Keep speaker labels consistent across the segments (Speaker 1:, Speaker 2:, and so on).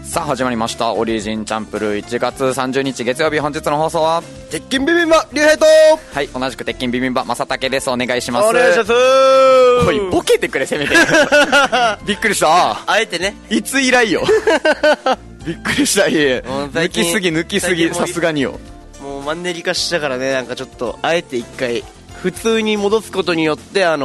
Speaker 1: さあ始まりましたオリジンチャンプルー1月30日月曜日、本日の放送は
Speaker 2: 鉄筋ビビンバ竜兵と、
Speaker 1: はい、同じく鉄筋ビビンバ正竹です。お願いします。
Speaker 2: お願いします。
Speaker 1: おい、ボケてくれ、せめてびっくりした。
Speaker 2: あえてね、
Speaker 1: いつ以来よびっくりした。いえ抜きすぎさすがによ。
Speaker 2: もうマンネリ化したからね、なんかちょっとあえて一回普通に戻すことによってや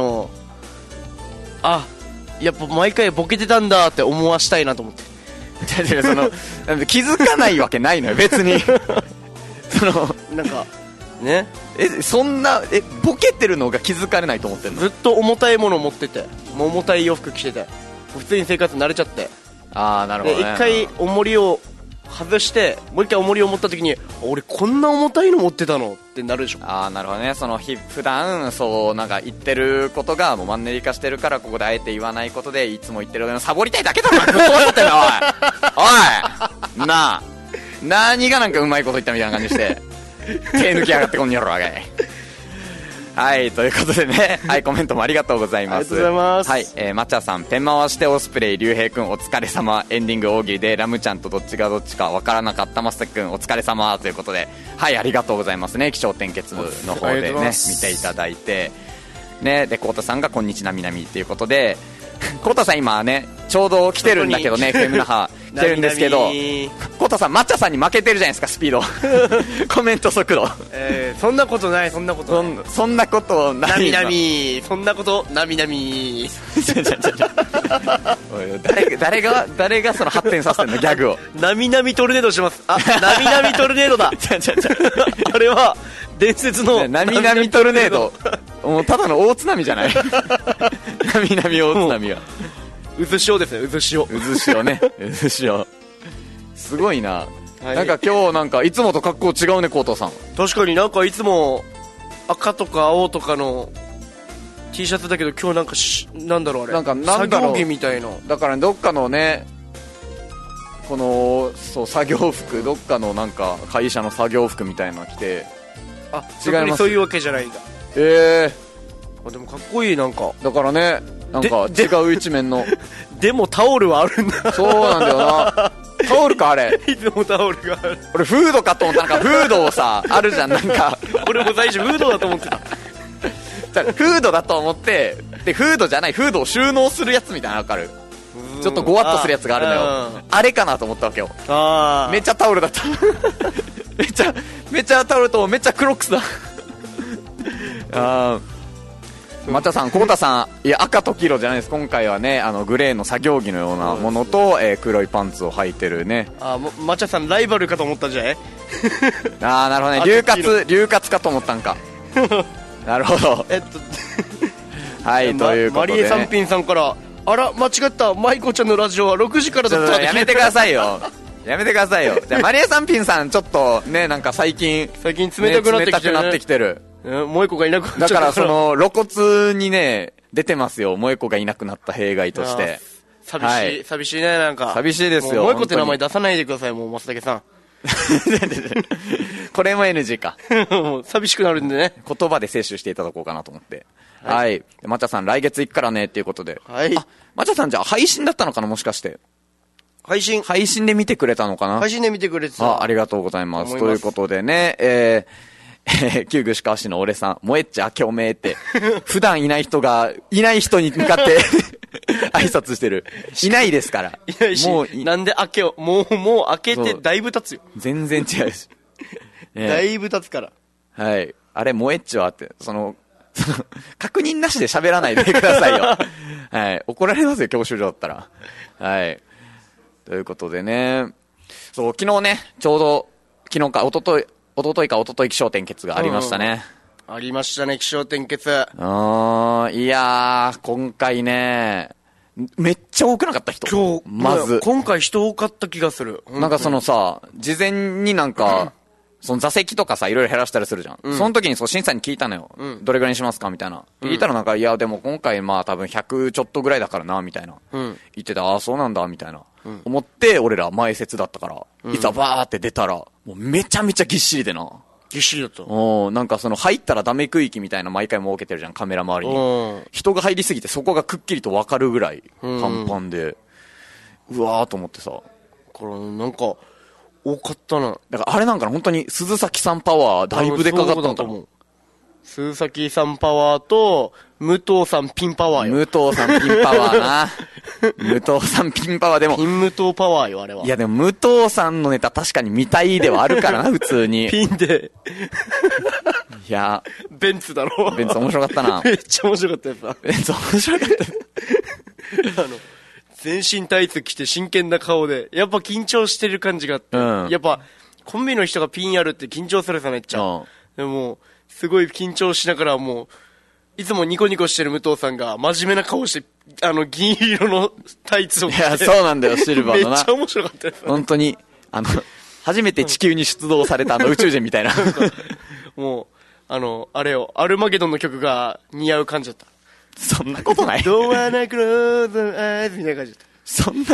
Speaker 2: っぱ毎回ボケてたんだって思わしたいなと思って。
Speaker 1: その気づかないわけないのよ別にその
Speaker 2: なんかね、
Speaker 1: そんなボケてるのが気づかれないと思ってんの。
Speaker 2: ずっと重たいものを持ってて、もう重たい洋服着てて、普通に生活慣れちゃって、
Speaker 1: ああなるほどね。
Speaker 2: で一回重りを外してもう一回重りを持った時に、俺こんな重たいの持ってたのってなるでしょ。
Speaker 1: ああなるほどね。その普段そうなんか言ってることがもうマンネリ化してるから、ここであえて言わないことでいつも言ってるのサボりたいだけだろ。ぶっ壊さってんのおいなあ、何がなんかうまいこと言ったみたいな感じして手抜きやがってこんにゃろわかい。はい、ということでね、はい、コメントもありがとうございます。
Speaker 2: ありがとうございます。
Speaker 1: はい、マッチャさん、ペン回してオスプレイ、竜兵くんお疲れ様、エンディング大喜利でラムちゃんとどっちがどっちかわからなかったマスタくんお疲れ様ということで、はい、ありがとうございますね。気象点結の方でね、見ていただいて、ね、で、コウタさんがこんにちなみなみっていうことで、コウタさん今ね、ちょうど来てるんだけどね、FM 那覇来てるんですけど、コウタさん、マッチャさんに負けてるじゃないですか、スピード。コメント速度。
Speaker 2: そんなことない、そんなことない。
Speaker 1: そんなことない。
Speaker 2: なみなみ、そんなことなみなみ。
Speaker 1: 誰がその発展させてんのギャグを。
Speaker 2: なみなみトルネードします。なみなみトルネードだ。あれは伝説の
Speaker 1: なみなみトルネード。もうただの大津波じゃない。なみなみ大津波は
Speaker 2: 渦潮ですね。渦潮
Speaker 1: ね。渦潮すごいな、
Speaker 2: はい、
Speaker 1: なんか今日なんかいつもと格好違うね、コウタさん。
Speaker 2: 確かになんかいつも赤とか青とかの T シャツだけど、今日なんかなんだろうあれ、
Speaker 1: なんだろう、
Speaker 2: 作業着みたいな。
Speaker 1: だからどっかのね、このそう作業服、どっかのなんか会社の作業服みたいなの着て。
Speaker 2: あ、違います。そういうわけじゃないんだ。でもかっこいい。なんか
Speaker 1: だからね、なんか違う一面の
Speaker 2: でもタオルはあるんだ。
Speaker 1: そうなんだよな。タオルかあれ。
Speaker 2: いつもタオルがある。
Speaker 1: 俺フードかと思った。なんかフードをさあるじゃん、なんか
Speaker 2: 俺も最初フードだと思ってた。
Speaker 1: フードだと思って、でフードじゃない、フードを収納するやつみたいなの分かる。ちょっとゴワッとするやつがあるのよ。あれかなと思ったわけよ。めっちゃタオルだった。めっちゃタオルとめっちゃクロックスだ。マッチャさん、コウタさん、いや赤と黄色じゃないです。今回はね、グレーの作業着のようなものと、黒いパンツを履いてるね。
Speaker 2: マッチャさんライバルかと思ったんじゃない？
Speaker 1: なるほどね。龍活かと思ったんか。なるほど。はい、ということで、ね、
Speaker 2: マリエさんピンさんから、あら間違った、マイコちゃんのラジオは6時からだった。
Speaker 1: やめてくださいよ。やめてくださいよ。じゃあマリエさんピンさん、ちょっとね、なんか最近
Speaker 2: 冷たくなってきてる。
Speaker 1: 萌子がいなくなっちゃった。だからその露骨にね出てますよ、萌子がいなくなった弊害として。
Speaker 2: 寂しいね。なんか
Speaker 1: 寂しいですよ。
Speaker 2: 萌子って名前出さないでください、もう松竹さん。
Speaker 1: これも NG か。
Speaker 2: もう寂しくなるんでね、
Speaker 1: 言葉で摂取していただこうかなと思って。はい、マッチャさん来月行くからねっていうことで、
Speaker 2: はい、
Speaker 1: マッチャさんじゃあ配信だったのかな、もしかして。配信で見てくれたのかな。
Speaker 2: 配信で見てくれてた。
Speaker 1: ありがとうございます。ということでね、旧具鹿橋の俺さん、萌えっちゃ今日めーって、普段いない人が、いない人に向かって、挨拶してる。いないですから。
Speaker 2: いないし、もうなんで明けを、もう明けてだいぶ経つよ。
Speaker 1: 全然違うし。
Speaker 2: だいぶ経つから。
Speaker 1: はい。あれ、萌えっちはって、確認なしで喋らないでくださいよ。はい。怒られますよ、教習所だったら。はい。ということでね、そう、昨日ね、ちょうど、昨日か、一昨日気象点結がありましたね。
Speaker 2: ありましたね、気象点結。
Speaker 1: いやー、今回ね、めっちゃ多くなかった人。
Speaker 2: 今回人多かった気がする。
Speaker 1: なんかそのさ、事前になんか、その座席とかさ、いろいろ減らしたりするじゃん。その時に審査に聞いたのよ。どれぐらいにしますかみたいな。聞いたらなんか、いや、でも今回まあ多分100ちょっとぐらいだからな、みたいな。言ってた、そうなんだ、みたいな。思って、俺ら前説だったから、いざバーって出たら、もうめちゃめちゃぎっしりでな。
Speaker 2: ぎっしりだった。
Speaker 1: なんか入ったらダメ区域みたいな毎回設けてるじゃん、カメラ周りに。人が入りすぎてそこがくっきりと分かるぐらい、パンパンで。うわーと思ってさ。
Speaker 2: からなんか多かったな。
Speaker 1: だからあれなんかな、本当に鈴崎さんパワーだいぶでかかったのかな。
Speaker 2: 鈴崎さんパワーと武藤さんピンパワーよ。
Speaker 1: 武藤さんピンパワーな。武藤さんピンパワーでも。
Speaker 2: ピン武藤パワーよ、あれは。
Speaker 1: いやでも武藤さんのネタ確かに見たいではあるからな、普通に。
Speaker 2: ピンで。
Speaker 1: いや。
Speaker 2: ベンツだろ。
Speaker 1: ベンツ面白かったな。
Speaker 2: めっちゃ面白かったやつだ。
Speaker 1: ベンツ面白かった。
Speaker 2: 全身タイツ着て真剣な顔で、やっぱ緊張してる感じがあって、やっぱコンビの人がピンやるって緊張するさ、めっちゃ。でも、すごい緊張しながらもう、いつもニコニコしてる武藤さんが真面目な顔して、銀色のタイツを着て。
Speaker 1: いや、そうなんだよ、シルバーのな。
Speaker 2: めっちゃ面白かったです。
Speaker 1: 本当に、初めて地球に出動された宇宙人みたいな。
Speaker 2: もう、あれよ、アルマゲドンの曲が似合う感じだった。
Speaker 1: そんなことない。
Speaker 2: ドアナクローズアイズみたいな感じだった。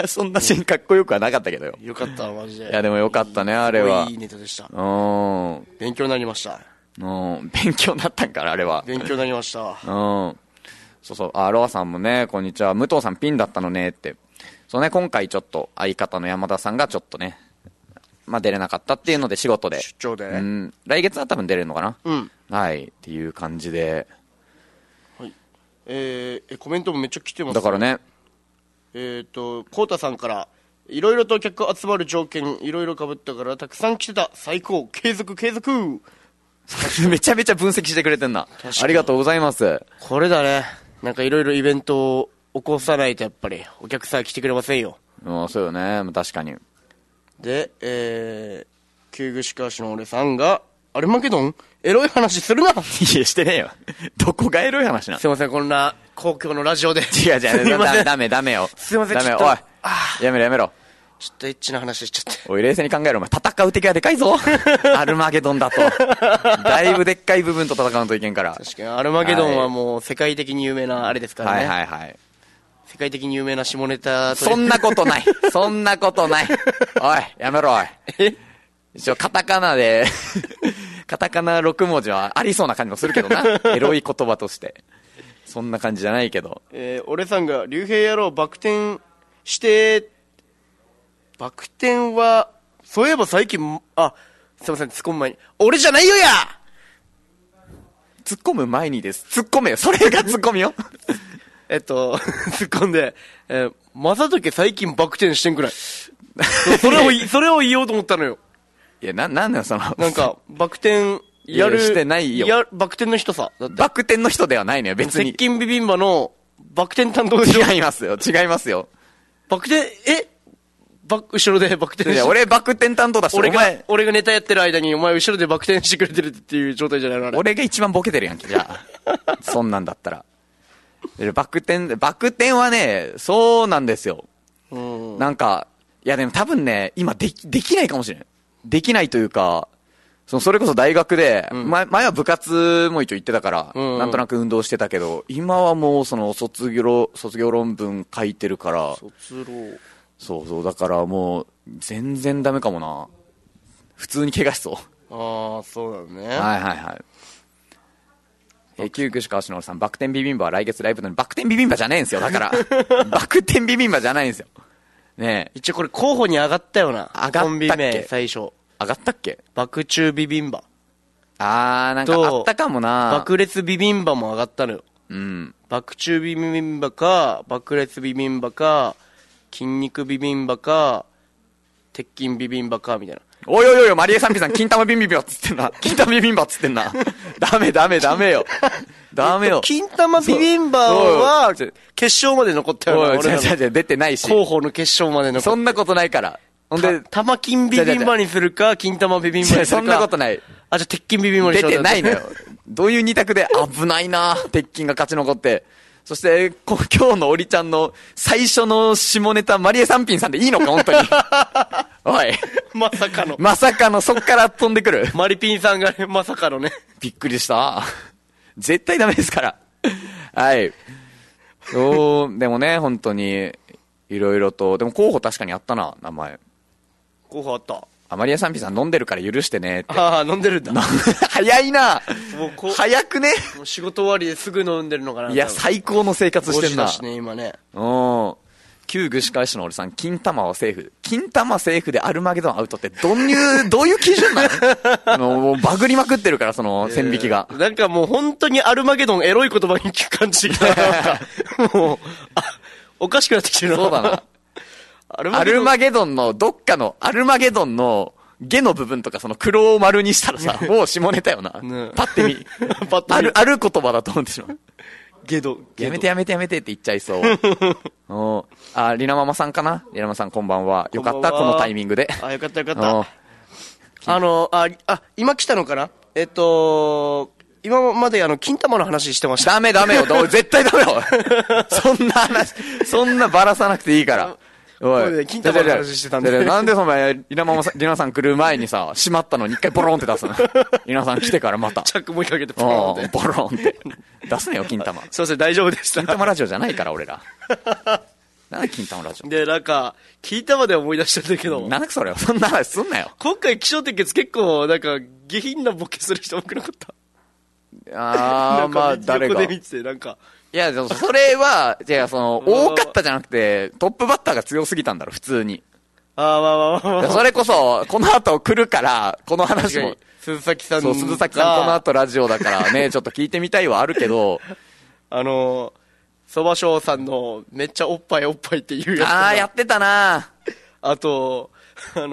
Speaker 1: そんなシーンかっこよくはなかったけどよ。
Speaker 2: よかった、マジで。
Speaker 1: いや、でもよかったね、あれは。
Speaker 2: いいネタでした。
Speaker 1: 勉
Speaker 2: 強になりました。
Speaker 1: 勉強になったんから、あれは。
Speaker 2: 勉強になりました。
Speaker 1: そうそう、ロアさんもね、こんにちは。武藤さんピンだったのねって。そうね、今回ちょっと相方の山田さんがちょっとね、まあ出れなかったっていうので仕事で。
Speaker 2: 出張で。
Speaker 1: 来月は多分出れるのかな。
Speaker 2: はい。
Speaker 1: っていう感じで。
Speaker 2: はい。コメントもめっちゃ来てます。
Speaker 1: だからね。
Speaker 2: コウタさんから、いろいろと客集まる条件、いろいろ被ったからたくさん来てた。最高。継続。
Speaker 1: めちゃめちゃ分析してくれてんな。ありがとうございます。
Speaker 2: これだね。なんかいろいろイベントを起こさないとやっぱりお客さん来てくれませんよ。
Speaker 1: そうよね。確かに。
Speaker 2: で、旧具しかしの俺さんが、アルマゲドンエロい話するな。い
Speaker 1: や、してねえよ。どこがエロい話なの。
Speaker 2: すいません、こんな公共のラジオで。
Speaker 1: 違う、ダメよ。
Speaker 2: すいません、
Speaker 1: ダメ、おい。やめろ。
Speaker 2: ちょっとエッチな話しちゃって。
Speaker 1: おい、冷静に考えろ、お前。戦う敵はでかいぞ。アルマゲドンだと。だいぶでっかい部分と戦うといけんから。
Speaker 2: 確かに、アルマゲドンはもう世界的に有名なあれですからね。
Speaker 1: はい。
Speaker 2: 世界的に有名な下ネタ
Speaker 1: そんなことない。おい、やめろ、おい。一応、カタカナ6文字はありそうな感じもするけどな。エロい言葉として。そんな感じじゃないけど。
Speaker 2: 俺さんが、竜兵野郎バク転して、バク転は、そういえば最近、すいません、突っ込む前に。俺じゃないよや
Speaker 1: 突っ込む前にです。突っ込めよ。それが突っ込みよ。
Speaker 2: 突っ込んで、正時最近バク転してんくらい。それを言おうと思ったのよ。
Speaker 1: いや、なんだよ、
Speaker 2: なんか、バク転やる。
Speaker 1: してないよ。
Speaker 2: バク転の人さ。
Speaker 1: バク転の人ではないのよ、別に。
Speaker 2: 鉄筋ビビンバのバク転担当でしょ。
Speaker 1: 違いますよ。
Speaker 2: バク転、後ろでバク転して。
Speaker 1: いや、俺バク転担当だし、
Speaker 2: 俺がネタやってる間に、お前後ろでバク転してくれてるっていう状態じゃないのあれ。
Speaker 1: 俺が一番ボケてるやんけ、じゃあ。そんなんだったら。バク転はね、そうなんですよ。なんか、いやでも多分ね、今できないかもしれん。できないというか、それこそ大学で、前は部活も一応行ってたから、なんとなく運動してたけど、今はもう卒業論文書いてるから、そう、だからもう、全然ダメかもな。普通に怪我しそう。
Speaker 2: そうだね。
Speaker 1: はい。旧具志川篠さん、バク転ビビンバは来月ライブなのに、バク転ビビンバじゃないんですよ、だから。バク転ビビンバじゃないんですよ。ねえ。
Speaker 2: 一応これ候補に上がったよな。
Speaker 1: 上がったっけ
Speaker 2: コンビ名、最初。
Speaker 1: 上がったっけ。
Speaker 2: 爆中ビビンバ。
Speaker 1: なんかあったかもな。
Speaker 2: 爆裂ビビンバも上がったのよ。爆中ビビンバか、爆裂ビビンバか、筋肉ビビンバか、鉄筋ビビンバか、みたいな。
Speaker 1: おい、マリエさんピさん、金玉ビビンバっつってんな。金玉ビビンバっつってんな。ダメよ。
Speaker 2: 金玉ビビンバは、決勝まで残ったよな。
Speaker 1: 違う、出てないし。
Speaker 2: 候補の決勝まで残った。
Speaker 1: そんなことないから。
Speaker 2: ほんで、玉金ビビンバにするか、金玉ビビンバにするか。
Speaker 1: そんなことない。
Speaker 2: じゃあ鉄筋ビビンバにしよう。
Speaker 1: 出てないのよ。どういう二択で、危ないな、鉄筋が勝ち残って。そして、今日のオリちゃんの最初の下ネタ、マリエ三品さんでいいのか、本当に。おい。まさかの、そっから飛んでくる。
Speaker 2: マリピンさんがね、まさかのね。
Speaker 1: びっくりした。絶対ダメですから。はい。でもね、本当に、いろいろと、でも候補確かにあったな、名前。
Speaker 2: 候補あった。
Speaker 1: マリアさんピさん飲んでるから許してねって。
Speaker 2: 飲んでるんだ。
Speaker 1: 早いな。早くね。
Speaker 2: もう仕事終わりですぐ飲んでるのかな。
Speaker 1: いや、最高の生活してんな。
Speaker 2: 5時だしね、今ね。
Speaker 1: 今旧具志堅市の俺さん、金玉はセーフ。金玉セーフでアルマゲドンアウトってどういう基準なのもうバグりまくってるから、その線引きが。
Speaker 2: なんかもう本当にアルマゲドンエロい言葉に聞く感じが、なんか、もう、おかしくなってきてるな。
Speaker 1: そうだな。アルマゲドンのどっかの、アルマゲドンの下の部分とかその黒を丸にしたらさ、もう下ネタよな。
Speaker 2: ね、
Speaker 1: パッて見。パッて見。ある言葉だと思ってしまう。
Speaker 2: ゲド。
Speaker 1: やめてって言っちゃいそう。リナママさんかな、リナママさんこんばんは。よかった、このタイミングで。
Speaker 2: よかった。今来たのかな、今まで金玉の話してました。
Speaker 1: ダメよ。絶対ダメよ。そんなばらさなくていいから。おい。
Speaker 2: 金玉の話してたんで。
Speaker 1: なんでその前、リナさん来る前にさ、閉まったのに一回ボロンって出すの。リナさん来てからまた。
Speaker 2: チャックもう一回かけてボロンって。
Speaker 1: ボロンって。出すねよ、金玉。
Speaker 2: すいません、大丈夫でした。
Speaker 1: 金玉ラジオじゃないから、俺ら。なんだ金玉ラジオ。
Speaker 2: で、なんか、金玉で思い出したんだけど。
Speaker 1: なんだそれそんな話すんなよ。
Speaker 2: 今回、気象点結結構、なんか、下品なボケする人多くなかった。
Speaker 1: まあ、誰が。
Speaker 2: 横で見てて、なんか。
Speaker 1: いや、それは、多かったじゃなくて、トップバッターが強すぎたんだろ、普通に。
Speaker 2: まあ。
Speaker 1: それこそ、この後来るから、この話も。
Speaker 2: 鈴崎さん
Speaker 1: そう、鈴崎さんこの後ラジオだからね、ちょっと聞いてみたいはあるけど。
Speaker 2: そばしょうさんの、めっちゃおっぱいっていうやつ。
Speaker 1: やってたな。
Speaker 2: あと、だ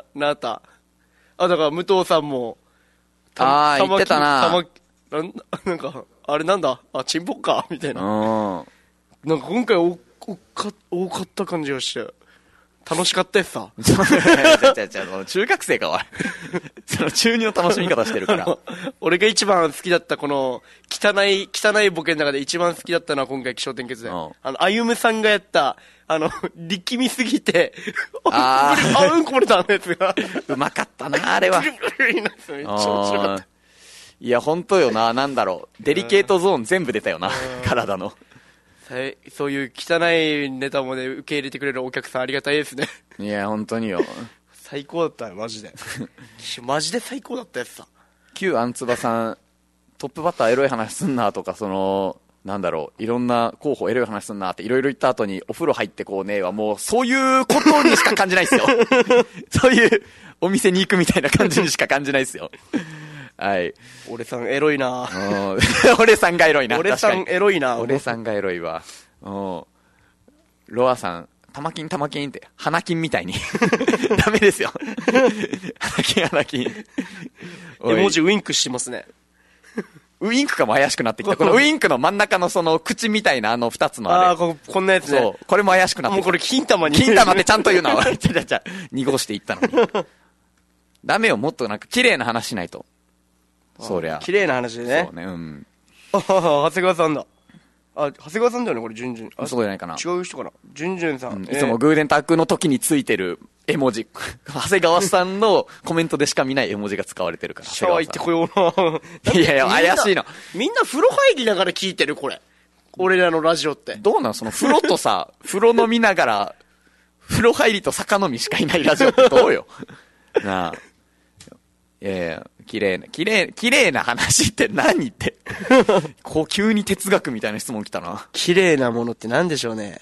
Speaker 2: から武藤さんも、
Speaker 1: 言ってたな。
Speaker 2: なんか、あれなんだチンポッかみたいな。なんか今回多かった感じがして、楽しかったやつさ。
Speaker 1: 中学生か、おい。その中二の楽しみ方してるから。
Speaker 2: 俺が一番好きだったこの、汚いボケの中で一番好きだったのは今回気象点結で。歩夢さんがやった、力みすぎて、うんこ漏れたのやつが。
Speaker 1: うまかったな、あれは。
Speaker 2: めっちゃ面白かった。
Speaker 1: いや、ほんとよな、なんだろう。デリケートゾーン全部出たよな、体の。
Speaker 2: そういう汚いネタもね、受け入れてくれるお客さんありがたいですね。
Speaker 1: いや、ほんとによ。
Speaker 2: 最高だったよ、マジで。マジで最高だったやつさ。
Speaker 1: 旧アンツバさん、トップバッターエロい話すんなとか、なんだろう、いろんな候補エロい話すんなっていろいろ言った後にお風呂入ってこうねはもうそういうことにしか感じないですよ。そういうお店に行くみたいな感じにしか感じないですよ。はい。
Speaker 2: 俺さんエロいな。
Speaker 1: 俺さんがエロいな。
Speaker 2: 俺さんエロいな。
Speaker 1: 俺さんがエロいわ。ロアさん、玉金って、花金みたいに。ダメですよ。花金。
Speaker 2: 絵文字ウインクしてますね。
Speaker 1: ウインクかも怪しくなってきた。このウインクの真ん中のその口みたいな二つのあれ。
Speaker 2: こんなやつね。
Speaker 1: そう。これも怪しくなってきた。
Speaker 2: もうこれ金玉に。
Speaker 1: 金玉ってちゃんと言うな。濁していったのに。ダメよ、もっとなんか綺麗な話しないと。そりゃ。
Speaker 2: 綺麗な話でね。
Speaker 1: そうね、うん。
Speaker 2: 長谷川さんだ。長谷川さんだよね、これ、じゅんじゅん。
Speaker 1: そうじゃないかな。
Speaker 2: 違う人かな。じゅんじゅんさん。
Speaker 1: いつもグーデンタックの時についてる絵文字。長谷川さんのコメントでしか見ない絵文字が使われてるから。
Speaker 2: シャワー行ってこような。
Speaker 1: いや、怪しいな。
Speaker 2: みんな風呂入りながら聞いてる、これ。俺らのラジオって。
Speaker 1: どうなんその風呂とさ、風呂飲みながら、風呂入りと坂飲みしかいないラジオってどうよ。なあ。いやいや、綺麗な話って何って。こう急に哲学みたいな質問来たな。
Speaker 2: 綺麗なものって何でしょうね。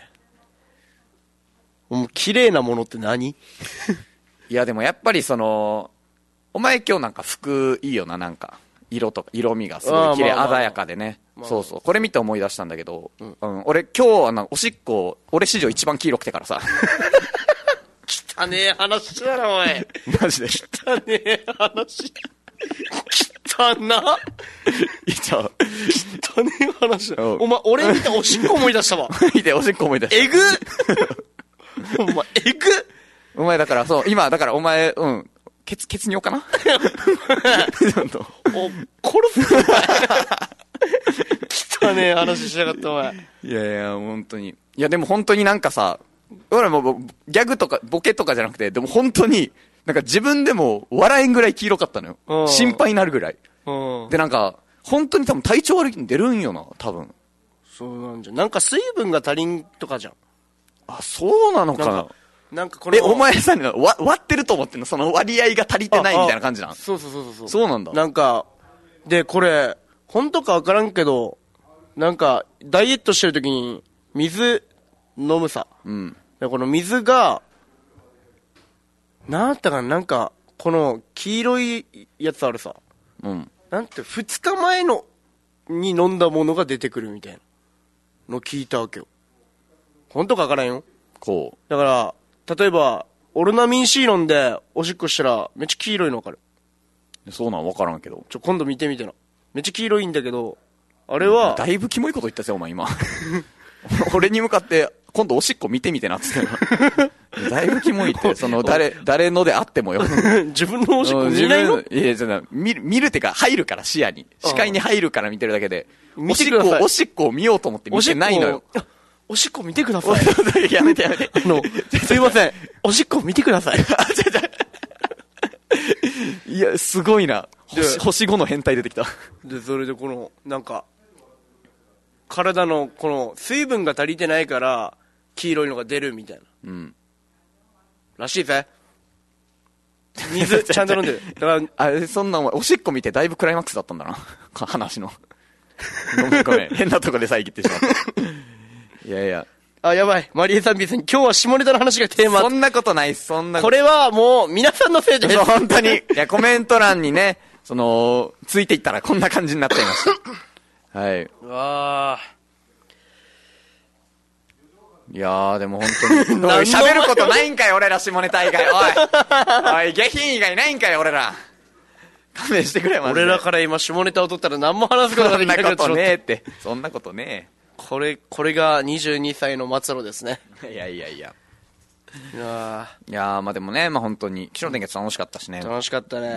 Speaker 2: 綺麗なものって何？
Speaker 1: いやでもやっぱりお前今日なんか服いいよな、なんか。色味がすごい綺麗、鮮やかでね。そうそう。これ見て思い出したんだけど、俺今日おしっこ、俺史上一番黄色くてからさ。
Speaker 2: 汚ねえ話だな、おい。
Speaker 1: マジで。
Speaker 2: 汚ねえ話。汚な。汚ねえ話だ。お前、俺見ておしっこ思い出したわ。
Speaker 1: 見ておしっこ思い出した。
Speaker 2: えぐお前、えぐ
Speaker 1: お前だから、そう、今、だからお前、血尿かな
Speaker 2: 殺すぞ、お前。汚ねえ話しやがった、お前。
Speaker 1: いやいや、本当に。いや、でも本当になんかさ、俺もギャグとかボケとかじゃなくて、でも本当になんか自分でも笑えんぐらい黄色かったのよ。心配になるぐらい。でなんか本当に多分体調悪いの出るんよな、多分。
Speaker 2: そうなんじゃ。なんか水分が足りんとかじゃん。
Speaker 1: あ、そうなのかな。
Speaker 2: なんかこの
Speaker 1: お前さ、割ってると思ってんの？その割合が足りてないみたいな感じなん？
Speaker 2: そう。
Speaker 1: そうなんだ。
Speaker 2: なんかでこれ本当かわからんけど、なんかダイエットしてる時に水飲むさ。 でこの水が、なんだったかな、なんか、この黄色いやつあるさ。
Speaker 1: うん。
Speaker 2: なんて、2日前の、に飲んだものが出てくるみたいなの聞いたわけよ。本当かわからんよ。
Speaker 1: こ
Speaker 2: だから、例えば、オロナミン C 飲んで、おしっこしたら、めっちゃ黄色いのわかる。
Speaker 1: う。そうなん分からんけど。
Speaker 2: 今度見てみてな。めっちゃ黄色いんだけど、あれは、
Speaker 1: だいぶキモいこと言ったぜ、お前今。俺に向かって、今度おしっこ見てみてなっつっての。だいぶキモいって、その、誰のであってもよ。
Speaker 2: 自分のおしっこ見ないの？
Speaker 1: いや、見るってか、入るから視野に。視界に入るから見てるだけで。
Speaker 2: 見てください。
Speaker 1: おしっこを見ようと思って見てないのよ。
Speaker 2: おしっこ見てください。
Speaker 1: やめて。
Speaker 2: すいません。おしっこ見てください。
Speaker 1: いや、すごいな。星5の変態出てきた。
Speaker 2: で、それでこの、なんか、体のこの水分が足りてないから黄色いのが出るみたいな。
Speaker 1: うん。
Speaker 2: らしいぜ。水ちゃんと飲んでる。だから、
Speaker 1: そんなお前、おしっこ見てだいぶクライマックスだったんだな。話の。ごめん。変なとこで遮ってしまった。いやいや。
Speaker 2: あ、やばい。マリエさん別に今日は下ネタの話がテーマ。
Speaker 1: そんなことない、こ
Speaker 2: れはもう皆さんのせいです。
Speaker 1: 本当に。いや、コメント欄にね、ついていったらこんな感じになっちゃいました。はい。
Speaker 2: うわ
Speaker 1: いやー、でも本当に。喋ることないんかい、俺ら下ネタ以外。おい、下品以外ないんかい、俺ら。勘弁してくれ、マジで。
Speaker 2: 俺らから今下ネタを取ったら何も話すことができなくなっちゃった。
Speaker 1: そんなことねえって。そんなことねえ。
Speaker 2: これが22歳の末路ですね。
Speaker 1: いや。
Speaker 2: いや
Speaker 1: ー、まあでもね、まあ本当に、気象点結楽しかったしね。
Speaker 2: 楽しかったね。
Speaker 1: うん。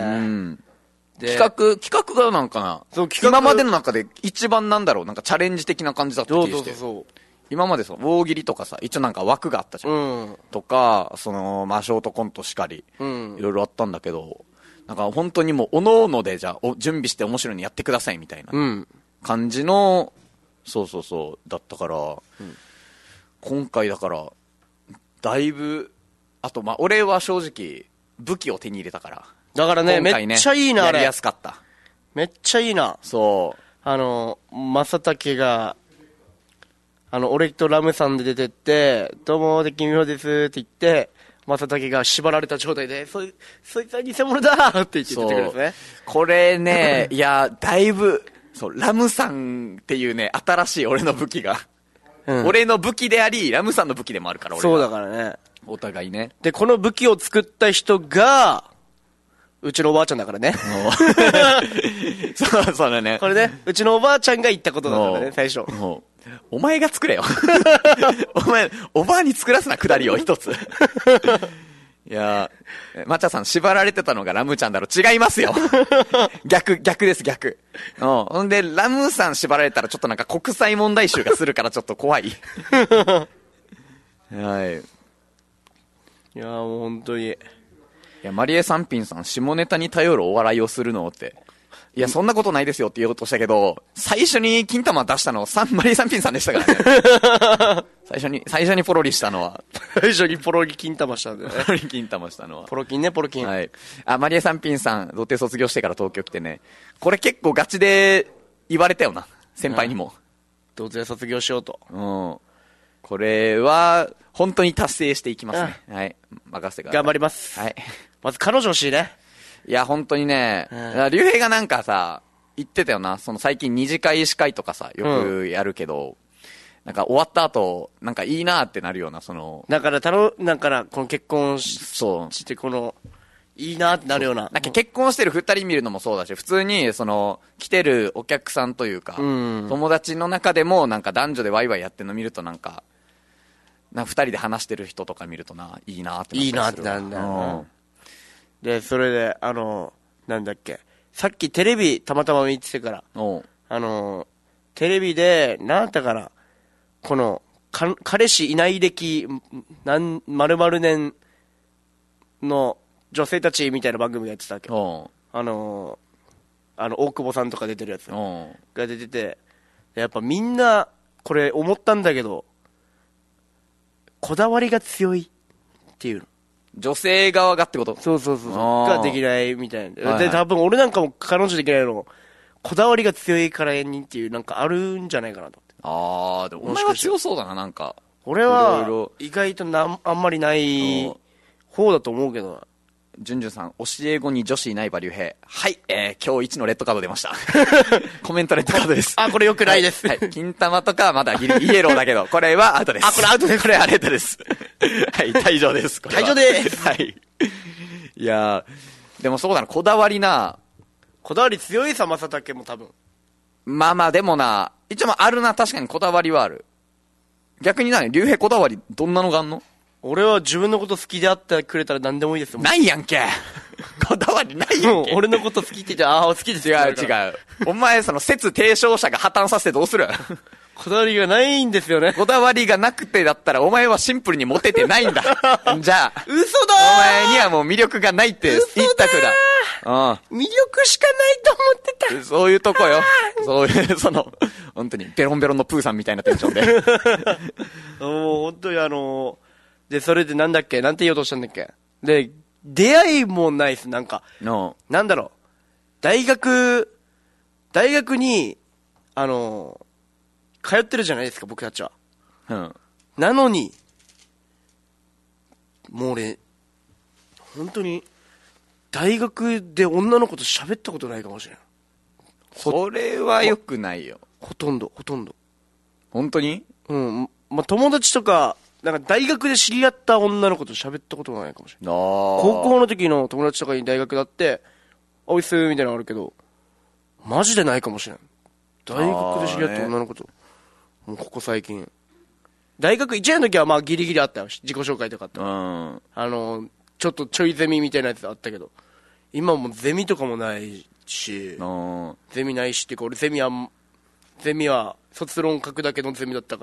Speaker 1: 企画がなんかな。そう、今までの中で一番なんだろう、なんかチャレンジ的な感じだった気がして。そう。今まで大喜利とかさ、一応なんか枠があったじゃん。うん。とか、まあショートコントしかり、うん。いろいろあったんだけど、なんか本当にもう、おのおのでじゃあ、準備して面白いのやってくださいみたいな。うん。感じの、だったから、うん、今回だから、だいぶ、あとまあ俺は正直、武器を手に入れたから。
Speaker 2: だからね、めっちゃいいな、あれ。
Speaker 1: やりやすかった。
Speaker 2: めっちゃいいな。
Speaker 1: そう。
Speaker 2: 正竹が、俺とラムさんで出てって、どうも、できみほですって言って、正竹が縛られた状態で、そいつは偽物だって言ってくるんですね。
Speaker 1: これね、いや、だいぶ、ラムさんっていうね、新しい俺の武器が。うん、俺の武器であり、ラムさんの武器でもあるから、俺は。
Speaker 2: そうだからね。
Speaker 1: お互いね。
Speaker 2: で、この武器を作った人が、うちのおばあちゃんだからね。
Speaker 1: そうだね。
Speaker 2: これね、うちのおばあちゃんが言ったことだからね、最初。
Speaker 1: お前が作れよ。おばあに作らすな、くだりを一つ。いやー、マチャさん縛られてたのがラムちゃんだろ。違いますよ。逆です、逆。ほんで、ラムさん縛られたらちょっとなんか国際問題集がするからちょっと怖い。はい。
Speaker 2: いやーもう本当に。
Speaker 1: いや、マリエ三品さん、下ネタに頼るお笑いをするのって。いや、そんなことないですよって言おうとしたけど、最初に金玉出したのマリエ三品さんでしたからね。最初にポロリしたのは。
Speaker 2: 最初にポロリ金玉したんだよね。
Speaker 1: ポロリ金玉したのは。
Speaker 2: ポロ金ね、ポロ金。
Speaker 1: はい。マリエ三品さん、童貞卒業してから東京来てね。これ結構ガチで言われたよな。先輩にも。
Speaker 2: 童貞卒業しようと。
Speaker 1: うん。これは、本当に達成していきますね。はい。任せてください。
Speaker 2: 頑張ります。
Speaker 1: はい。
Speaker 2: まず彼女欲しいね。
Speaker 1: いや、本当にね、竜兵がなんかさ、言ってたよな。最近二次会司会とかさ、よくやるけど、なんか終わった後、なんかいいなってなるような、
Speaker 2: だから、この結婚して、いいなってなるような。
Speaker 1: なんか結婚してる二人見るのもそうだし、普通に、来てるお客さんというか、友達の中でも、なんか男女でワイワイやってるの見るとなんか二人で話してる人とか見るとな、いいなってなる。
Speaker 2: いいなってなるんだよ。で、それで、なんだっけ。さっきテレビたまたま見ててから、テレビで、なんだったかな、この、彼氏いない歴、〇〇年の女性たちみたいな番組がやってたわけ。大久保さんとか出てるやつが出てて、やっぱみんな、これ思ったんだけど、こだわりが強いっていうの。
Speaker 1: 女性側がってこと？
Speaker 2: そうができないみたいな、で多分俺なんかも彼女できないのこだわりが強いからやんにっていうなんかあるんじゃないかなと思って。
Speaker 1: でもお前は強そうだな。なんか
Speaker 2: 俺は意外とあんまりない方だと思うけどな。
Speaker 1: ジュンジュンさん、教え子に女子いないば竜兵。はい、今日1のレッドカード出ました。コメントレッドカードです。
Speaker 2: あ、これ良くないです。
Speaker 1: はい、金玉とかはまだギリイエローだけど、これはアウトです。
Speaker 2: あ、これアウトです。
Speaker 1: これはレッドです。はい、退場です。
Speaker 2: 退場です。
Speaker 1: はい。いやー、でもそうだな、こだわり
Speaker 2: 強いさ、正竹も多分。
Speaker 1: まあまあ、でもな、一応あるな、確かにこだわりはある。逆に竜兵こだわり、どんなのがあんの？
Speaker 2: 俺は自分のこと好きであってくれたら何でもいいですよ。
Speaker 1: ないやんけ。こだわりないやんけ。
Speaker 2: 俺のこと好きって言って、ああ、好きです。
Speaker 1: 違う。お前、その説提唱者が破綻させてどうする？
Speaker 2: こだわりがないんですよね。
Speaker 1: こだわりがなくてだったら、お前はシンプルにモテてないんだ。じゃあ。
Speaker 2: 嘘だ
Speaker 1: ー！お前にはもう魅力がないって言ったくだ。
Speaker 2: 魅力しかないと思ってた。
Speaker 1: そういうとこよ。そういう、本当に、ベロンベロンのプーさんみたいなテンションで。
Speaker 2: もう本当にで、それでなんて言おうとしたんだっけ？で、出会いもないっす、なんか。なんだろう。大学に、通ってるじゃないですか、僕たちは。
Speaker 1: うん。
Speaker 2: なのに、もう俺、本当に、大学で女の子と喋ったことないかもしれん。
Speaker 1: それは良くないよ。
Speaker 2: ほとんど。
Speaker 1: 本当に？
Speaker 2: うん。まあ、友達とか、なんか大学で知り合った女の子と喋ったことがないかもしれない。高校の時の友達とかに大学だって、おいっすーみたいなのあるけど、マジでないかもしれん。大学で知り合った女の子と、もうここ最近。大学1年の時はまあギリギリあったよ。自己紹介とかあった。ちょっとちょいゼミみたいなやつあったけど、今もゼミとかもないし、ゼミないしっていうか、俺ゼミは卒論書くだけのゼミだったから、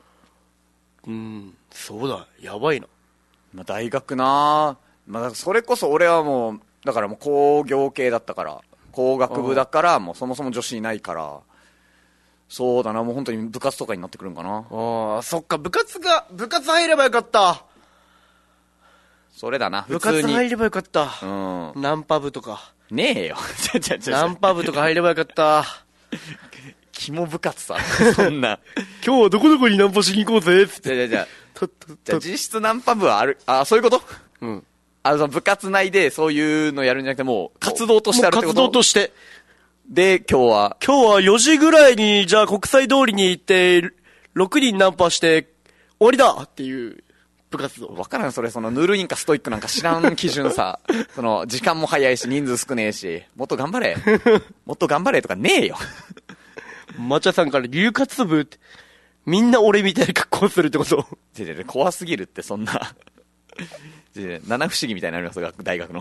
Speaker 2: そうだ、やばいな。
Speaker 1: まあ、大学な、まあ、それこそ俺はもう、だからもう工業系だったから、工学部だから、もうそもそも女子いないから、そうだな、もう本当に部活とかになってくるんかな。
Speaker 2: ああ、そっか、部活入ればよかった。
Speaker 1: それだな、
Speaker 2: 普通に。部活入ればよかった。ナンパ部とか。
Speaker 1: ねえよ。
Speaker 2: ナンパ部とか入ればよかった。
Speaker 1: 肝部活さ、そんな。
Speaker 2: 今日はどこどこにナンパしに行こうぜ、つって。
Speaker 1: じゃあ実質ナンパ部はある、そういうこと？うん。その部活内でそういうのやるんじゃなくて、もう活動としてあるってこと？
Speaker 2: 活動として。
Speaker 1: で、今日は
Speaker 2: 4時ぐらいに、じゃあ国際通りに行って、6人ナンパして、終わりだっていう部活動。
Speaker 1: わからん、それ、ぬるいんかストイックなんか知らん基準さ。時間も早いし、人数少ねえし、もっと頑張れとかねえよ。
Speaker 2: マチャさんから留活部って、みんな俺みたいな格好するってこと？
Speaker 1: 怖すぎるって、そんな。七不思議みたいになりますが、大学の。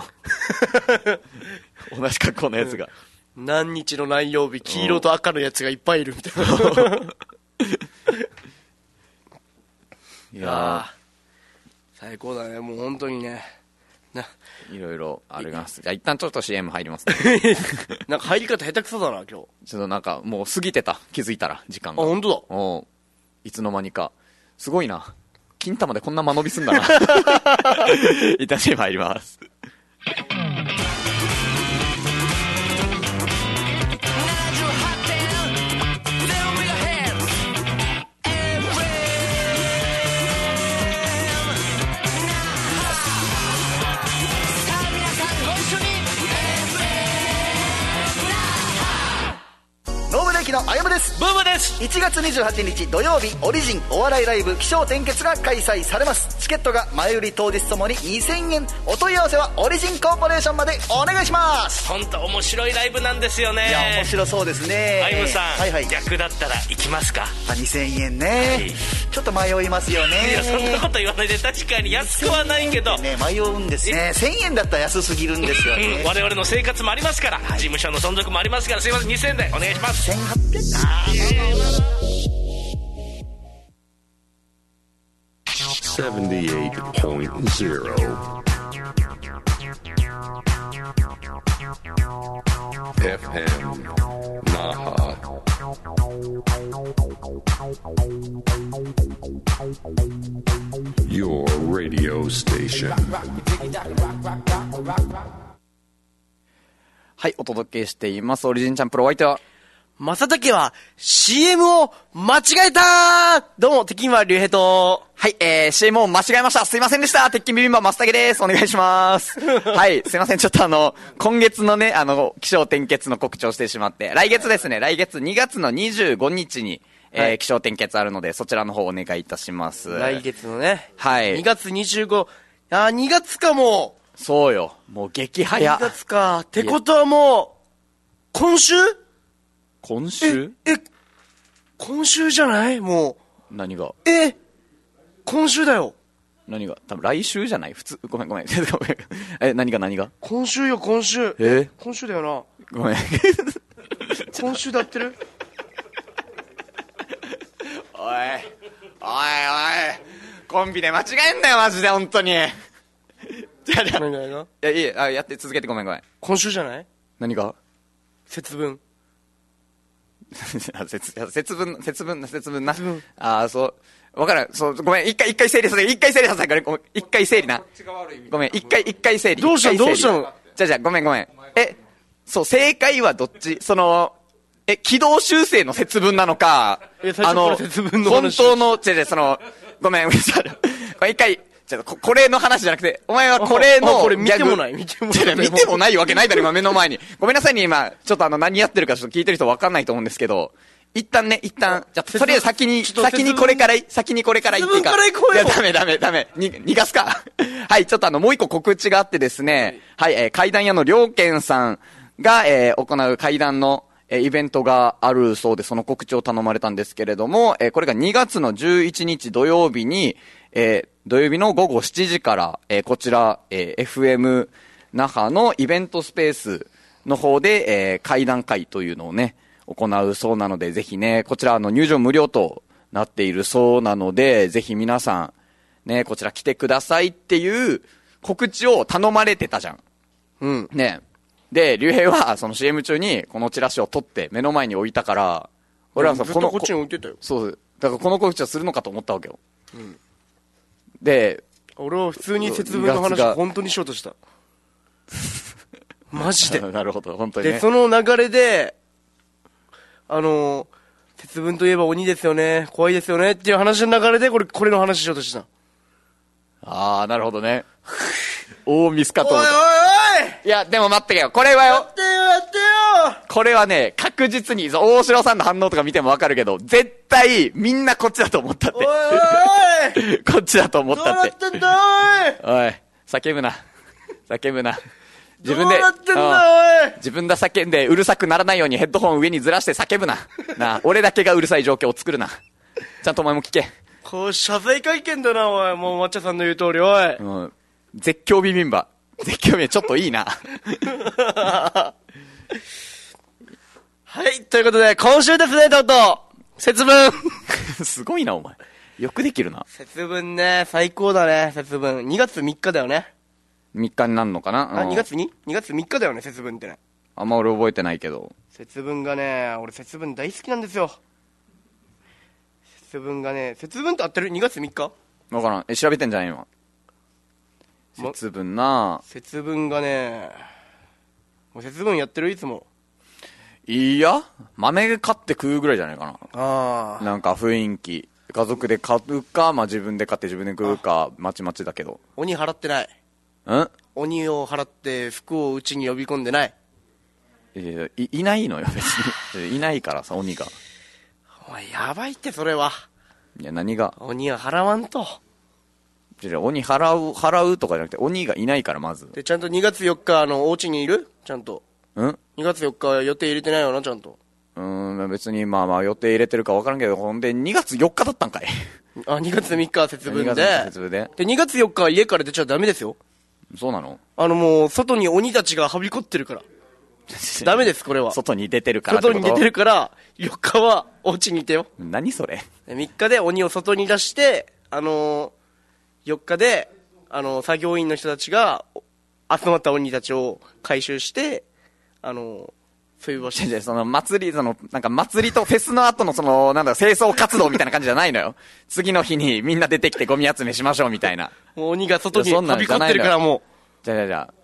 Speaker 1: 同じ格好のやつが。
Speaker 2: 何日の何曜日、黄色と赤のやつがいっぱいいるみたいな。いやー、最高だね、もう本当にね。
Speaker 1: いろいろありますが、一旦ちょっと CM 入りますね。
Speaker 2: なんか入り方下手くそだな、今日。
Speaker 1: ちょっとなんか、もう過ぎてた、気づいたら、時間が。
Speaker 2: あ、本当
Speaker 1: だ。いつの間にか。すごいな。金玉でこんな間延びすんだな。一旦 CM 入ります。
Speaker 3: のあやむです。
Speaker 2: ブームです。
Speaker 3: 1月28日土曜日、オリジンお笑いライブ起承転結が開催されます。チケットが前売り当日ともに2000円。お問い合わせはオリジンコーポレーションまでお願いします。
Speaker 2: 本当面白いライブなんですよね。
Speaker 3: いや面白そうですね。
Speaker 2: あゆむさん、はいはい、逆だったら行きますか
Speaker 3: ？2000円ね、はい、ちょっと迷いますよね。
Speaker 2: いやそんなこと言わないで、確かに安くはないけど
Speaker 3: ね、迷うんですね。1000円だったら安すぎるんですよね、
Speaker 2: 我々の生活もありますから、はい、事務所の存続もありますから、すいません2000円でお願いします。
Speaker 3: 1800
Speaker 4: 78.0 FM Naha. Your radio station.
Speaker 1: はい、お届けしています。オリジンチャンプロ、お相手は
Speaker 2: 正竹は CM を間違えた。どうも、敵は竜兵と。
Speaker 1: はい、CM を間違えました。すいませんでした。鉄筋ビビンバ正竹です。お願いします。はい、すいません。ちょっと今月のね、気象転結の告知をしてしまって、来月ですね、来月2月の25日に、気象転結あるので、そちらの方お願いいたします。
Speaker 2: 来月のね。
Speaker 1: はい。
Speaker 2: 2月25、2月かもう。
Speaker 1: そうよ。もう激早。
Speaker 2: 2月か。ってことはもう、今週
Speaker 1: 今週
Speaker 2: 今週じゃないも
Speaker 1: う。何が
Speaker 2: 今週だよ。
Speaker 1: 何が多分来週じゃない普通。ごめん。何が
Speaker 2: 今週よ、今週。今週だよな。
Speaker 1: ごめん。
Speaker 2: 今週で合ってる
Speaker 1: おい。コンビで間違えんなよ、マジで、本当に。
Speaker 2: 何が
Speaker 1: いや、やって続けてごめん。
Speaker 2: 今週じゃない
Speaker 1: 何が
Speaker 2: 節分。
Speaker 1: 節分な。そう。わからん。そう、ごめん。一回整理させて。一回整理な。ごめん。一回整理。
Speaker 2: どうしたの
Speaker 1: じゃあ、ごめん。そう、正解はどっち軌道修正の節分なのか、
Speaker 2: 節分の
Speaker 1: 本当の、ごめん。一回、これの話じゃなくて、お前はこれの、
Speaker 2: これ見てもない
Speaker 1: 見てもないわけないだろ、今目の前に。ごめんなさいね、今、ちょっと何やってるかちょっと聞いてる人分かんないと思うんですけど、一旦、じゃあ、とりあえず先にこれから言ってか。
Speaker 2: 節分から行こうよ。
Speaker 1: いや、ダメ。逃がすか。はい、ちょっともう一個告知があってですね、はい、怪談屋のりょうけんさんが、行う怪談の、イベントがあるそうで、その告知を頼まれたんですけれども、これが2月の11日土曜日に、土曜日の午後7時から、こちら、FM 那覇のイベントスペースの方で、怪談会というのをね、行うそうなので、ぜひね、こちら入場無料となっているそうなので、ぜひ皆さん、ね、こちら来てくださいっていう告知を頼まれてたじゃん。
Speaker 2: うん。
Speaker 1: ね。で、竜兵はその CM 中にこのチラシを取って目の前に置いたから、俺は
Speaker 2: ずっとこっちに置いてたよ。
Speaker 1: そう。だからこの告知をするのかと思ったわけよ。
Speaker 2: うん。
Speaker 1: で、
Speaker 2: 俺は普通に節分の話を本当にしようとした。マジで。
Speaker 1: なるほど、本当にね。
Speaker 2: で、その流れで、節分といえば鬼ですよね、怖いですよねっていう話の流れで、これの話しようとした。
Speaker 1: なるほどね。大ミスかと思った。
Speaker 2: おい
Speaker 1: いや、でも待ってよ。これはよ。
Speaker 2: やってよ
Speaker 1: これはね、確実に、大城さんの反応とか見てもわかるけど、絶対、みんなこっちだと思ったって。こっちだと思ったって。
Speaker 2: どうなってんだ
Speaker 1: おい、叫ぶな。自分で、
Speaker 2: どうなってんだ
Speaker 1: 自分で叫んでうるさくならないようにヘッドホン上にずらして叫ぶな。俺だけがうるさい状況を作るな。ちゃんとお前も聞け。
Speaker 2: 謝罪会見だな、おい。もう抹茶さんの言う通り、おい。
Speaker 1: 絶叫ビビンバ。ちょっといいな。
Speaker 2: はい、ということで、今週ですね、とうとう。節分。
Speaker 1: すごいな、お前。よくできるな。
Speaker 2: 節分ね、最高だね、節分。2月3日だよね。
Speaker 1: 3日になるのかな。
Speaker 2: 2月 2月3日だよね、節分ってね。
Speaker 1: あんま俺覚えてないけど。
Speaker 2: 節分がね、俺節分大好きなんですよ。節分って合ってる ?2 月3日
Speaker 1: わからん。調べてんじゃない今。節分な。
Speaker 2: 節分がね、もう節分やってるいつも。
Speaker 1: いや、豆買って食うぐらいじゃないかな。なんか雰囲気。家族で買うか、自分で買って自分で食うか、まちまちだけど。
Speaker 2: 鬼払ってない。鬼を払って服をうちに呼び込んでない。
Speaker 1: いないのよ、別に。いないからさ、鬼が。
Speaker 2: お前、やばいって、それは。
Speaker 1: いや、何が
Speaker 2: 鬼は払わんと。
Speaker 1: 鬼払うとかじゃなくて、鬼がいないから、まず。
Speaker 2: で、ちゃんと2月4日、お家にいるちゃんと。2月4日予定入れてないよな、ちゃんと。
Speaker 1: 別に、予定入れてるか分からんけど、ほんで、2月4日だったんかい。
Speaker 2: 2月3日は節分で。
Speaker 1: で、
Speaker 2: 2月4日は家から出ちゃダメですよ。
Speaker 1: そうなの？
Speaker 2: もう、外に鬼たちがはびこってるから。ダメです、これは。
Speaker 1: 外に出てるから。
Speaker 2: 外に出てるから、4日はお家にいてよ。
Speaker 1: 何それ
Speaker 2: ？3日で鬼を外に出して、4日で、作業員の人たちが、集まった鬼たちを回収して、そういう場所で。
Speaker 1: その祭りとフェスの後の清掃活動みたいな感じじゃないのよ。次の日にみんな出てきてゴミ集めしましょうみたいな。
Speaker 2: もう鬼が外にはびこってるからもう。
Speaker 1: じゃあ。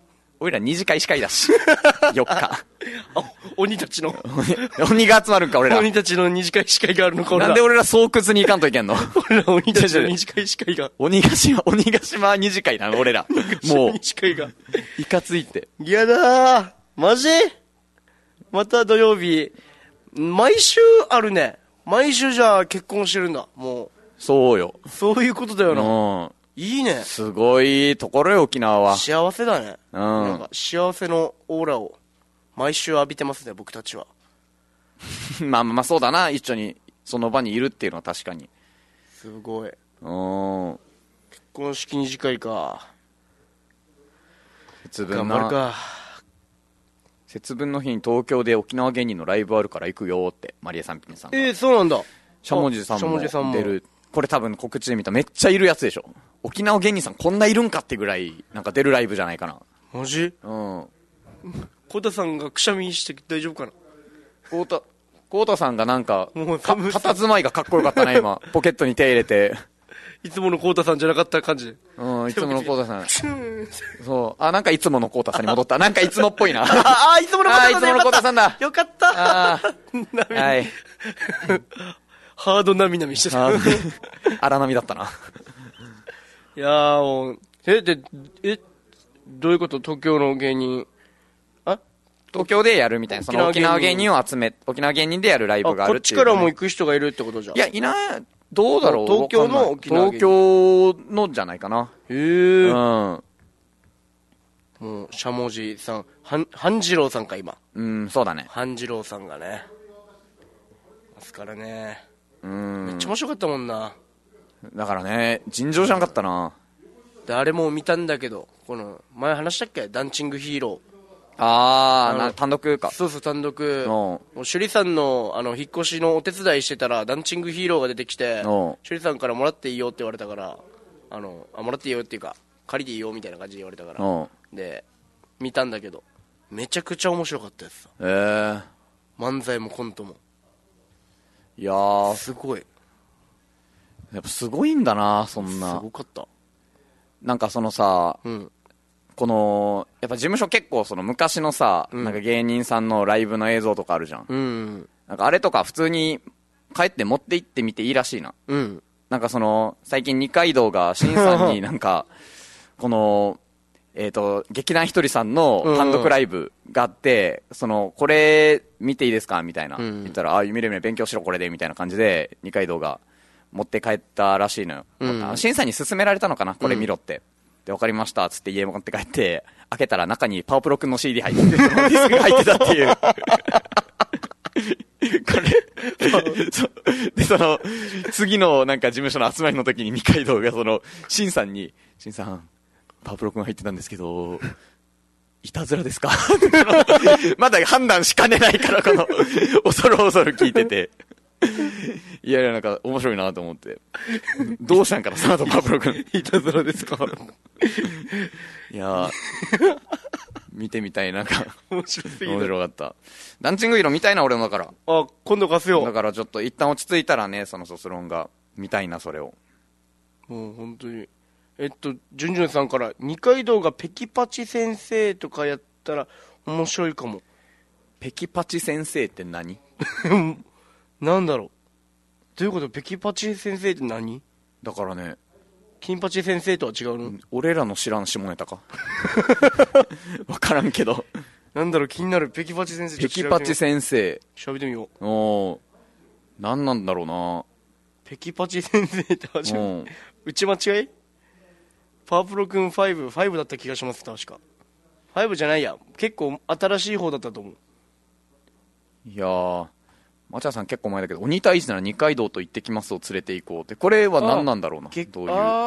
Speaker 1: 俺ら二次会司会だし。4日。
Speaker 2: あ、鬼たちの。
Speaker 1: 鬼が集まるんか、俺ら。
Speaker 2: 鬼たちの二次会司会があるのか、俺ら。
Speaker 1: なんで俺ら巣窟に行かんといけんの？
Speaker 2: 俺ら鬼たちの二次会司会が。
Speaker 1: 鬼ヶ島二次会なの、俺ら。もう。
Speaker 2: 二次会が。
Speaker 1: いかついって。
Speaker 2: 嫌だー。マジ？また土曜日。毎週あるね。毎週じゃあ結婚してるんだ。もう。
Speaker 1: そうよ。
Speaker 2: そういうことだよな。
Speaker 1: うん。
Speaker 2: いいね。
Speaker 1: すごいところよ、沖縄は。
Speaker 2: 幸せだね。
Speaker 1: うん。
Speaker 2: なんか幸せのオーラを毎週浴びてますね、僕たちは。
Speaker 1: まあまあそうだな、一緒にその場にいるっていうのは確かに。
Speaker 2: すごい。
Speaker 1: 結
Speaker 2: 婚式二次会か。
Speaker 1: 節分
Speaker 2: 頑張るか。
Speaker 1: 節分の日に東京で沖縄芸人のライブあるから行くよってマリエさんピンさんが。
Speaker 2: そうなんだ。
Speaker 1: しゃもじさんも出る。これ多分告知で見ためっちゃいるやつでしょ。沖縄芸人さんこんないるんかってぐらいなんか出るライブじゃないかな。
Speaker 2: マジ？
Speaker 1: うん。
Speaker 2: コウタさんがくしゃみして大丈夫かな。
Speaker 1: コウタさんがなんか
Speaker 2: もう
Speaker 1: 佇まいがかっこよかったね今。ポケットに手入れて。
Speaker 2: いつものコウタさんじゃなかった感じで。
Speaker 1: うん、いつものコウタさん。そう。あ、なんかいつものコウタさんに戻った。なんかいつもっぽいな。
Speaker 2: いつものコウタさんだ。
Speaker 1: いつものコウタさんだ。
Speaker 2: よかった。
Speaker 1: はい。
Speaker 2: ハードなみなみしてた。
Speaker 1: 荒波だったな。
Speaker 2: いやーもう、どういうこと？東京の芸人。
Speaker 1: 東京でやるみたいな。その沖縄芸人を集め、沖縄芸人でやるライブがあるっていう、ね。
Speaker 2: こっちからも行く人がいるってことじゃん。
Speaker 1: いや、いない、どうだろう。
Speaker 2: 東京の沖縄芸人。
Speaker 1: 東京のじゃないかな。
Speaker 2: へー。
Speaker 1: うん。
Speaker 2: もう、しゃもじさん、半次郎さんか、今。
Speaker 1: うん、そうだね。
Speaker 2: 半次郎さんがね。ますからね。
Speaker 1: うん。
Speaker 2: めっちゃ面白かったもんな。
Speaker 1: だからね、尋常じゃなかったな。
Speaker 2: で、あれも見たんだけど、この、前話したっけ？ダンチングヒーロー。
Speaker 1: 単独か。
Speaker 2: そうそう、単独。もう趣里さんの、引っ越しのお手伝いしてたら、ダンチングヒーローが出てきて、趣里さんからもらっていいよって言われたから、もらっていいよっていうか、借りていいよみたいな感じで言われたから、で、見たんだけど、めちゃくちゃ面白かったです。漫才もコントも。
Speaker 1: いやー。
Speaker 2: すごい。
Speaker 1: やっぱすごいんだな、そんな。
Speaker 2: すごかった。
Speaker 1: なんかそのさ、このやっぱ事務所結構その昔のさ、なんか芸人さんのライブの映像とかあるじゃん、なんかあれとか普通に帰って持って行ってみていいらしいな、なんかその最近二階堂が新さんになんかこの劇団ひとりさんの単独ライブがあって、そのこれ見ていいですかみたいな、言ったら見れ勉強しろこれでみたいな感じで二階堂が持って帰ったらしいのよ、新さんに勧められたのかな、これ見ろって、で、わかりましたつって家持って帰って、開けたら中にパワプロくんの CD 入ってて、ディスクが入ってたっていう。これ、で、その、次のなんか事務所の集まりの時に二階堂がその、シンさんに、シンさん、パワプロくん入ってたんですけど、いたずらですかまだ判断しかねないから、この、恐る恐る聞いてて。いやいや、なんか面白いなと思って。どうしたんかな、その後パブロ君。
Speaker 2: いたずらですか
Speaker 1: いや見てみたい、なんか。
Speaker 2: 面白すぎる。
Speaker 1: 面白かった。ダンチングヒーロー見たいな、俺もだから。
Speaker 2: 今度貸すよ。
Speaker 1: だからちょっと一旦落ち着いたらね、その卒論が。見たいな、それを。
Speaker 2: もう本当に。ジュンジュンさんから、二階堂がペキパチ先生とかやったら面白いかも。
Speaker 1: ペキパチ先生って何
Speaker 2: なんだろう。どういうこと？ペキパチ先生って何？
Speaker 1: だからね、
Speaker 2: 金八先生とは違うの？
Speaker 1: 俺らの知らん下ネタかわからんけど、
Speaker 2: なんだろう、気になる。ペキパチ先生。
Speaker 1: ペキパチ先生
Speaker 2: 調べてみよう。
Speaker 1: 何なんだろうな。
Speaker 2: ペキパチ先生って初めて。打ち間違い？パワプロくん5だった気がします、確か。5じゃないや、結構新しい方だったと思う。
Speaker 1: いやー、町田さん結構前だけど、鬼退治なら二階堂と行ってきますを連れて行こうって、これは何なんだろうな、どういう。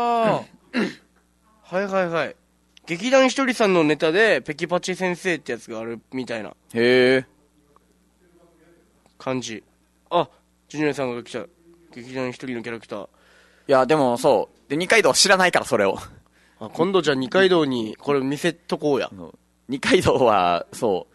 Speaker 2: はいはいはい。劇団ひとりさんのネタでペキパチ先生ってやつがあるみたいな。
Speaker 1: へえ。
Speaker 2: 感じ。ジュニアさんが来た。劇団ひとりのキャラクター。
Speaker 1: いや、でもそう。で、二階堂知らないから、それを。
Speaker 2: 今度じゃあ二階堂にこれ見せとこうや。
Speaker 1: 二階堂は、そう。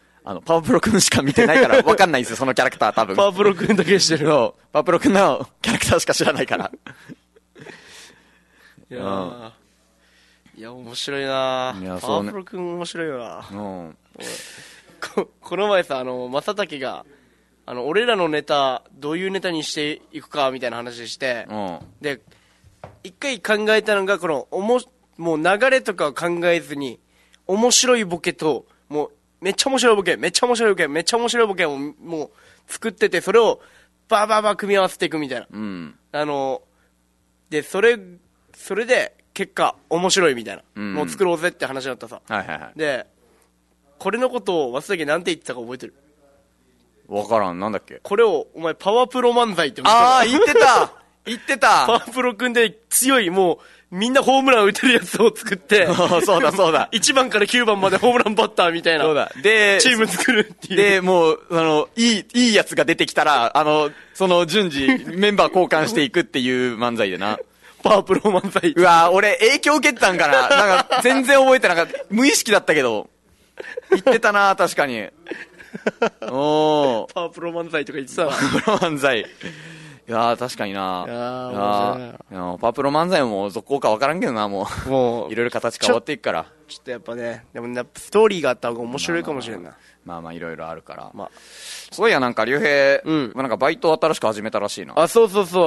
Speaker 1: パワプロくんしか見てないから分かんないんですよ、そのキャラクター多分。
Speaker 2: パワプロくんだけしてる。
Speaker 1: パワプロくんのキャラクターしか知らないから。
Speaker 2: いやいや面白いな。
Speaker 1: いや
Speaker 2: パワプロくん面白いよな。
Speaker 1: うん。
Speaker 2: この前さ、正竹が、俺らのネタ、どういうネタにしていくか、みたいな話して、で、一回考えたのが、もう流れとかを考えずに、面白いボケと、もう、めっちゃ面白いボケ、めっちゃ面白いボケ、めっちゃ面白いボケをもう作ってて、それをバーバーバー組み合わせていくみたいな。
Speaker 1: うん。
Speaker 2: で、それで、結果、面白いみたいな。
Speaker 1: うん、
Speaker 2: もう作ろうぜって話だったさ。
Speaker 1: はいはいはい。
Speaker 2: で、これのことを、松崎なんて言ってたか覚えてる？
Speaker 1: わからん、なんだっけ？
Speaker 2: これを、お前、パワプロ漫才って
Speaker 1: 言ってた言ってた
Speaker 2: パワプロ君で強い、もう、みんなホームラン打てるやつを作って、
Speaker 1: そうだそうだ。
Speaker 2: 1番から9番までホームランバッターみたいな。
Speaker 1: そうだ。で、
Speaker 2: チーム作るっていう。
Speaker 1: で、もう、いいやつが出てきたら、その順次、メンバー交換していくっていう漫才でな。
Speaker 2: パワプロ漫才。
Speaker 1: うわ俺、影響受けてたんかな。なんか、全然覚えてなかった。無意識だったけど。言ってたな、確かに。お
Speaker 2: パワプロ漫才とか言ってたな。
Speaker 1: パワプロ漫才。いやー、確かにな。パワプロ漫才も続行か分からんけどな、もう。いろいろ形変わっていくから。
Speaker 2: ちょっとやっぱね、でもストーリーがあった方が面白いかもしれんな。
Speaker 1: まあいろいろあるから。そういや、なんか、竜兵、なんかバイト新しく始めたらしいな。
Speaker 2: そう。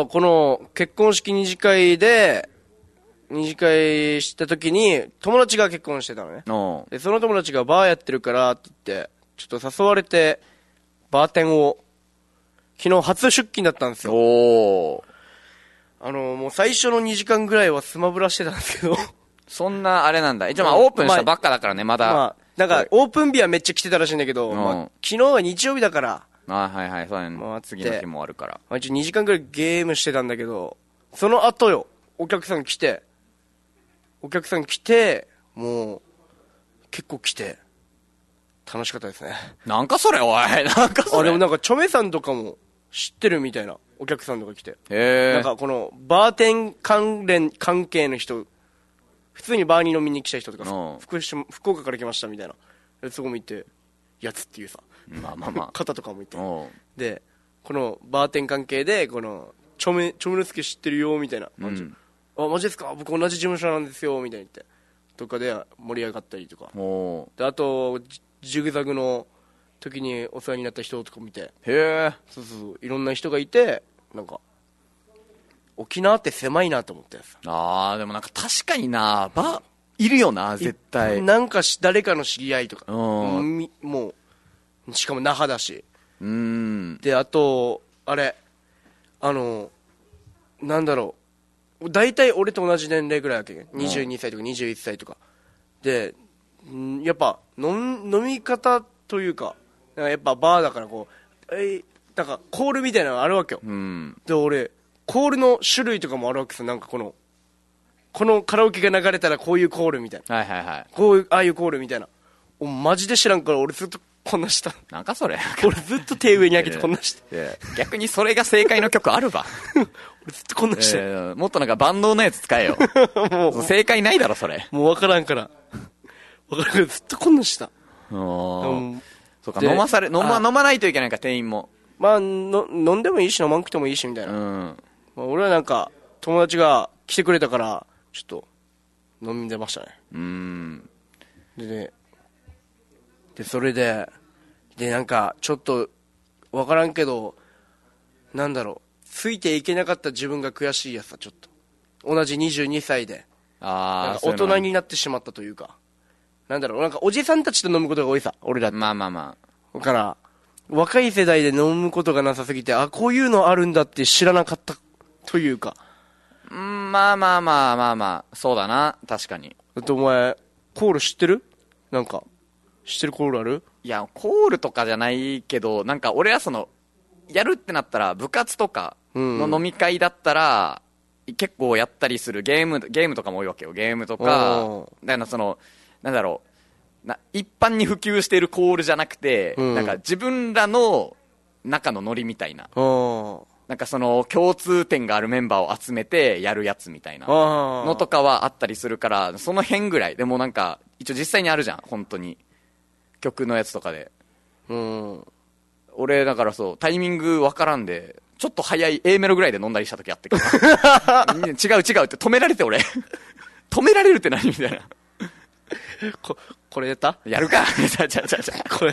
Speaker 2: この、結婚式二次会した時に、友達が結婚してたのね。で、その友達がバーやってるからって言って、ちょっと誘われて、バーテンを、昨日初出勤だったんですよ。もう最初の2時間ぐらいはスマブラしてたんですけど。
Speaker 1: そんな、あれなんだ。一応オープンしたばっかだからね、まだ。
Speaker 2: なんか、オープン日はめっちゃ来てたらしいんだけど、昨日は日曜日だから。
Speaker 1: はいはい、そうやね。次の日もあるから。
Speaker 2: 一応2時間ぐらいゲームしてたんだけど、その後よ、お客さん来て、もう、結構来て、楽しかったですね。
Speaker 1: なんかそれ、おい。なんかそれ。
Speaker 2: でもなんか、チョメさんとかも知ってるみたいな、お客さんとか来て。なんか、この、バーテン関係の人、普通にバーに飲みに来た人とか、福岡から来ましたみたいな。そこも行って、やつっていうさ。肩とかもいて。で、この、バーテン関係で、この、チョメルスケ知ってるよ、みたいな感じ。マジですか？僕同じ事務所なんですよ、みたいに言って。とかで盛り上がったりとか。で、あと、ジグザグの時にお世話になった人とか見て。そういろんな人がいて、なんか、沖縄って狭いなと思ってさ。
Speaker 1: でもなんか確かにな、いるよな、絶対。
Speaker 2: なんか誰かの知り合いとか。もう、しかも那覇だし。で、あと、あれ、なんだろう。大体俺と同じ年齢ぐらいだけど、22歳とか21歳とか。で、やっぱ飲み方というか、やっぱバーだからこう、なんかコールみたいなのがあるわけよ。で、俺、コールの種類とかもあるわけですよ。なんかこのカラオケが流れたらこういうコールみたいな。ああいうコールみたいな。マジで知らんから俺ずっとこんなした。
Speaker 1: なんかそれ。
Speaker 2: 俺ずっと手上に上げてこんなして。
Speaker 1: 逆にそれが正解の曲あるわ。
Speaker 2: 俺ずっとこんなして。
Speaker 1: もっとなんか万能なやつ使えよ。正解ないだろ、それ。
Speaker 2: もうわからんから。ずっとこんなした。
Speaker 1: そうか、飲まないといけないか、店員も。
Speaker 2: 飲んでもいいし飲まんくてもいいしみたいな。俺はなんか友達が来てくれたからちょっと飲んでましたね。でそれでなんかちょっと分からんけど、なんだろう、ついていけなかった自分が悔しいやつさ。ちょっと同じ22歳でなんか大人になってしまったというか、なんだろう、なんかおじさんたちと飲むことが多いさ、俺らって。だから若い世代で飲むことがなさすぎて、こういうのあるんだって知らなかったというか。
Speaker 1: そうだな、確かに。
Speaker 2: だってお前、コール知ってる？なんか、知ってるコールある？
Speaker 1: いや、コールとかじゃないけど、なんか俺はやるってなったら、部活とかの飲み会だったら、結構やったりするゲームとかも多いわけよ。ゲームとか、だからなんだろう、一般に普及しているコールじゃなくて、なんか自分らの中のノリみたいな、なんか共通点があるメンバーを集めてやるやつみたいなのとかはあったりするから、その辺ぐらいでもなんか一応実際にあるじゃん、本当に曲のやつとかで。俺だからタイミングわからんで、ちょっと早い A メロぐらいで飲んだりした時あってから違うって止められて、俺止められるって何みたいな。
Speaker 2: これやった
Speaker 1: やるか。
Speaker 2: これ。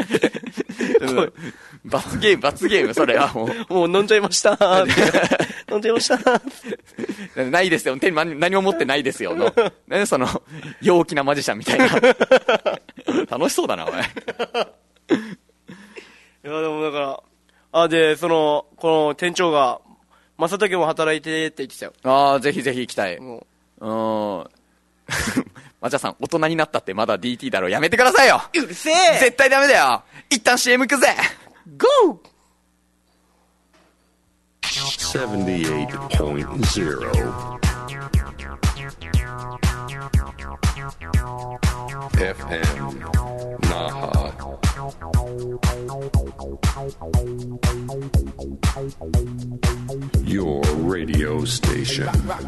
Speaker 1: 罰ゲーム、それはもう。
Speaker 2: もう飲んじゃいました。飲んじゃいました。
Speaker 1: ないですよ。手に何も持ってないですよ。ね、その、陽気なマジシャンみたいな。楽しそうだな、お前。
Speaker 2: いや、でもだから、で、この店長が、正竹も働いてって言ってたよ。
Speaker 1: ああ、ぜひぜひ行きたい。
Speaker 2: も
Speaker 1: マジャさん、大人になったってまだ DT だろ。やめてくださいよ。
Speaker 2: うるせえ
Speaker 1: 絶対ダメだよ。一旦 CM 行くぜ。
Speaker 2: ゴー
Speaker 4: 78.0 FM Naha. Your radio station.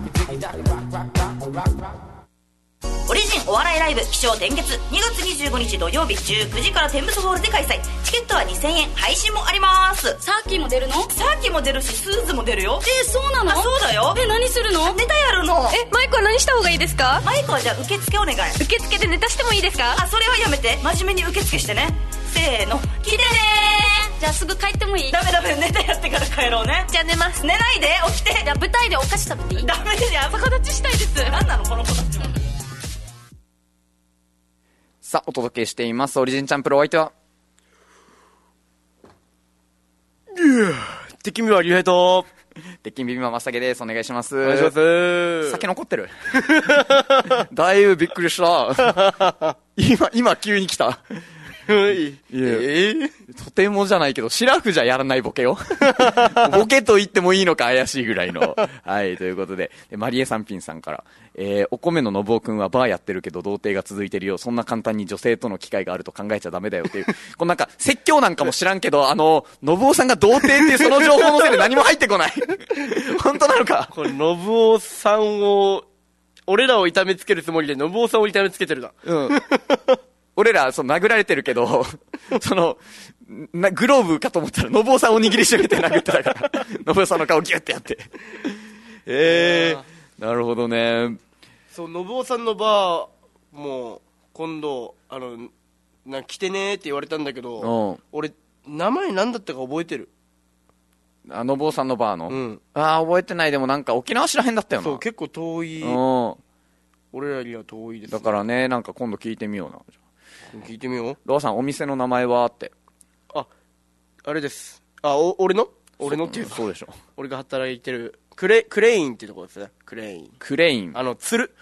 Speaker 5: オリジンお笑いライブ起承転結2月25日土曜日19時から天むすホールで開催。チケットは2000円、配信もあります。
Speaker 6: サーキーも出るの？
Speaker 5: サーキも出るしスーズも出るよ。
Speaker 6: そうなの？
Speaker 5: あ、そうだよ。
Speaker 6: 何するの？
Speaker 5: ネタやるの。
Speaker 6: マイクは何した方がいいですか？
Speaker 5: マイクはじゃあ受付お願い。
Speaker 6: 受付でネタしてもいいですか？
Speaker 5: あ、それはやめて。真面目に受付してね。せーの、来てねー。
Speaker 6: じゃあすぐ帰ってもいい？
Speaker 5: ダメ、ネタやってから帰ろうね。
Speaker 6: じゃあ寝ます。
Speaker 5: 寝ないで、起きて。
Speaker 6: じゃあ舞台でお菓子食べていい？
Speaker 5: ダメじゃん。
Speaker 6: 逆立ちしたいです。
Speaker 5: 何なのこの子たちは。
Speaker 1: さあ、お届けしています。オリジンチャンプルお相手は。
Speaker 2: 敵味は竜兵と、
Speaker 1: 鉄筋ビビママスタケです。お願いします。
Speaker 2: お願いします。
Speaker 1: 酒残ってる。だいぶびっくりした。今急に来た。とてもじゃないけど、シラフじゃやらないボケよ。ボケと言ってもいいのか怪しいぐらいの。はい、ということで、マリエさんピンさんから、お米ののぼうくんはバーやってるけど童貞が続いてるよ。そんな簡単に女性との機会があると考えちゃダメだよっていう。このなんか、説教なんかも知らんけど、のぶおさんが童貞っていうその情報のせいで何も入ってこない。本当なのか。
Speaker 2: これ、のぶおさんを、俺らを痛めつけるつもりで、のぶおさんを痛めつけてるな。
Speaker 1: うん。俺ら、殴られてるけど、グローブかと思ったら、のぼうさんを握りしめて殴ってたから、のぼうさんの顔ギュッてやって。なるほどね。
Speaker 2: そう、のぶおさんのバーも、今度、来てねーって言われたんだけど、俺、名前何だったか覚えてる？
Speaker 1: のぼうさんのバーの？
Speaker 2: うん。
Speaker 1: 覚えてない。でもなんか沖縄市らへんだったよな。
Speaker 2: そう、結構遠い。俺らには遠いです、ね。
Speaker 1: だからね、なんか今度聞いてみような。
Speaker 2: 聞いてみよう。
Speaker 1: ロアさん、お店の名前はって。
Speaker 2: あれです。俺のっていうか。
Speaker 1: そうでしょ。
Speaker 2: 俺が働いてる、クレインっていうところですね。クレイン。釣る。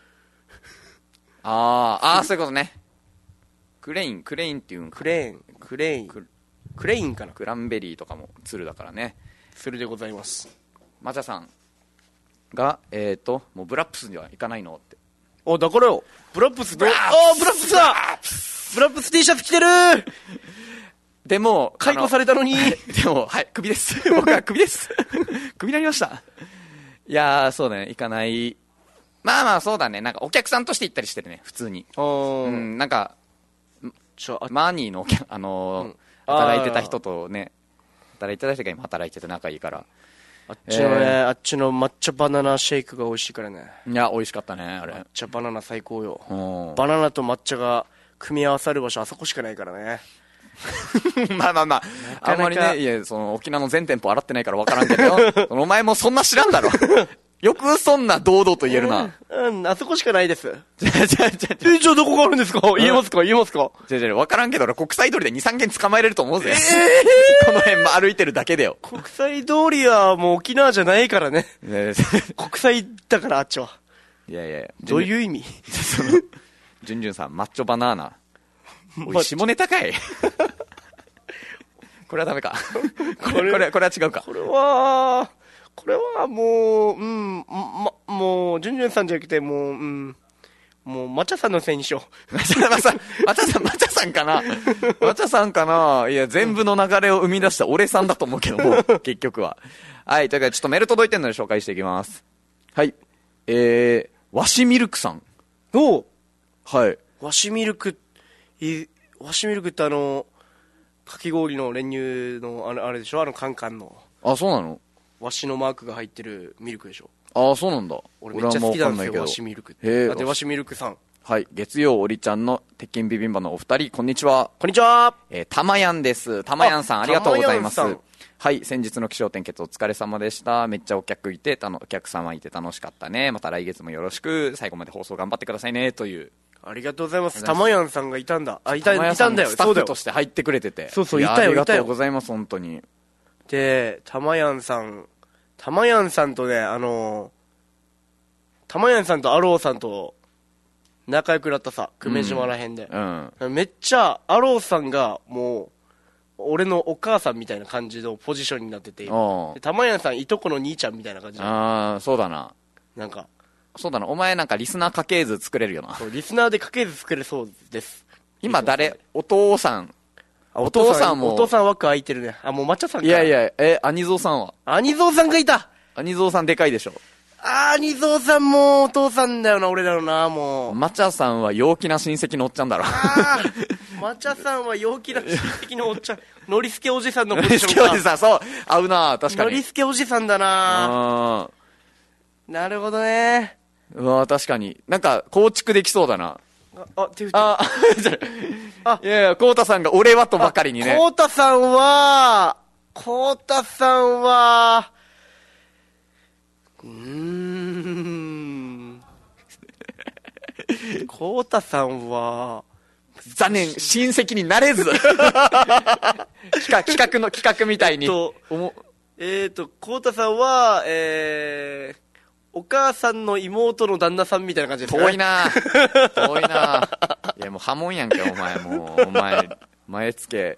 Speaker 1: そういうことね。クレインっていうんか。
Speaker 2: クレインかな。
Speaker 1: クランベリーとかも鶴だからね。
Speaker 2: 鶴でございます。
Speaker 1: マチャさんが、もうブラップスには行かないのって。
Speaker 2: だからよ。ブラップスだ。ブラップスだ。ブラップス T シャツ着てる。
Speaker 1: でも、
Speaker 2: 解雇されたのに。
Speaker 1: でも、はい、クビです。僕はクビです。クビになりました。いやー、そうだね、行かない。まあまあ、そうだね。なんか、お客さんとして行ったりしてるね、普通に。なんか、マーニーの、働いてた人とね、働いてた人が今働いてて仲いいから。
Speaker 2: あっちの抹茶バナナシェイクが美味しいからね。
Speaker 1: いや、美味しかったね、あれ。
Speaker 2: 抹茶バナナ最高よ。バナナと抹茶が組み合わさる場所、あそこしかないからね。
Speaker 1: まあ、あんまりね、いや、沖縄の全店舗洗ってないから分からんけどよ。お前もそんな知らんだろ。よくそんな堂々と言えるな。
Speaker 2: あそこしかないです。
Speaker 1: じゃ
Speaker 2: あどこがあるんですか？言えますか？
Speaker 1: 分からんけど、国際通りで2、3軒捕まえれると思うぜ。この辺歩いてるだけでよ。
Speaker 2: 国際通りはもう沖縄じゃないからね。国際だからあっちは。
Speaker 1: いや。
Speaker 2: どういう意味？
Speaker 1: ジュンジュンさん、マッチョバナナ。おい、下ネタかい。これはダメか。これは違うか。
Speaker 2: これはもう、もう、ジュンジュンさんじゃなくて、もう、マチャさんのせいにしよう。
Speaker 1: マチャさんかな。マチャさんかな。いや、全部の流れを生み出した俺さんだと思うけども、結局は。はい、というか、ちょっとメール届いてるので紹介していきます。はい。わしミルクさん。はい。
Speaker 2: わしミルクってかき氷の練乳のあれでしょ、カンカンの。
Speaker 1: そうなの？
Speaker 2: わしのマークが入ってるミルクでしょ。
Speaker 1: ああ、そうなんだ。
Speaker 2: 俺めっちゃ好きなんですよ、わ
Speaker 1: 俺はもうわかんないけど。
Speaker 2: しミルク。
Speaker 1: へえ。
Speaker 2: で、わしミルクさん。
Speaker 1: はい。月曜おりちゃんの鉄筋ビビンバのお二人、こんにちは。
Speaker 2: こんにちは。
Speaker 1: たまやんです。たまやんさん、ありがとうございます
Speaker 2: たまやんさん。
Speaker 1: はい。先日の気象点結お疲れ様でした。めっちゃお客様いて楽しかったね。また来月もよろしく、最後まで放送頑張ってくださいね。という。
Speaker 2: ありがとうございます。たまやんさんがいたんだ。いたんだよ。
Speaker 1: スタッフとして入ってくれてて。
Speaker 2: そうそう、いたよ。
Speaker 1: ありがとうございます、本当に。
Speaker 2: で、たまやんさんとね、たまやんさんとアローさんと仲良くなったさ、久米島らへんで。めっちゃ、アローさんがもう、俺のお母さんみたいな感じのポジションになってて、たまやんさんいとこの兄ちゃんみたいな感じ。
Speaker 1: ああ、そうだな。
Speaker 2: なんか。
Speaker 1: そうだな。お前なんかリスナー家系図作れるよな。
Speaker 2: そう、リスナーで家系図作れそうです。
Speaker 1: 今お父さん。お父さんも。
Speaker 2: お父さん枠空いてるね。あ、もう抹茶さんか。
Speaker 1: いやいや、兄蔵さんは
Speaker 2: 兄蔵さんがいた。
Speaker 1: 兄蔵さんでかいでしょ。
Speaker 2: 兄蔵さんもお父さんだよな、俺だろうな、もう。
Speaker 1: 抹茶さんは陽気な親戚のおっちゃんだろ。
Speaker 2: 抹茶さんは陽気な親戚のおっちゃん。ノリスケおじさんのポ
Speaker 1: ノリス
Speaker 2: ジションか。
Speaker 1: ケおじさん、そう。合うな、確かに。
Speaker 2: ノリスケおじさんだな。なるほどね。
Speaker 1: うわ、確かに。なんか、構築できそうだな。
Speaker 2: 手振ってる。
Speaker 1: いやいや、コウタさんが俺はとばかりにね。
Speaker 2: コウタさんは、コウタさんは、
Speaker 1: 残念、親戚になれず。企画みたいに。
Speaker 2: コウタさんは、お母さんの妹の旦那さんみたいな感じですね。
Speaker 1: 遠いな。いや、もう破門やんけ、お前。もう、前つけ。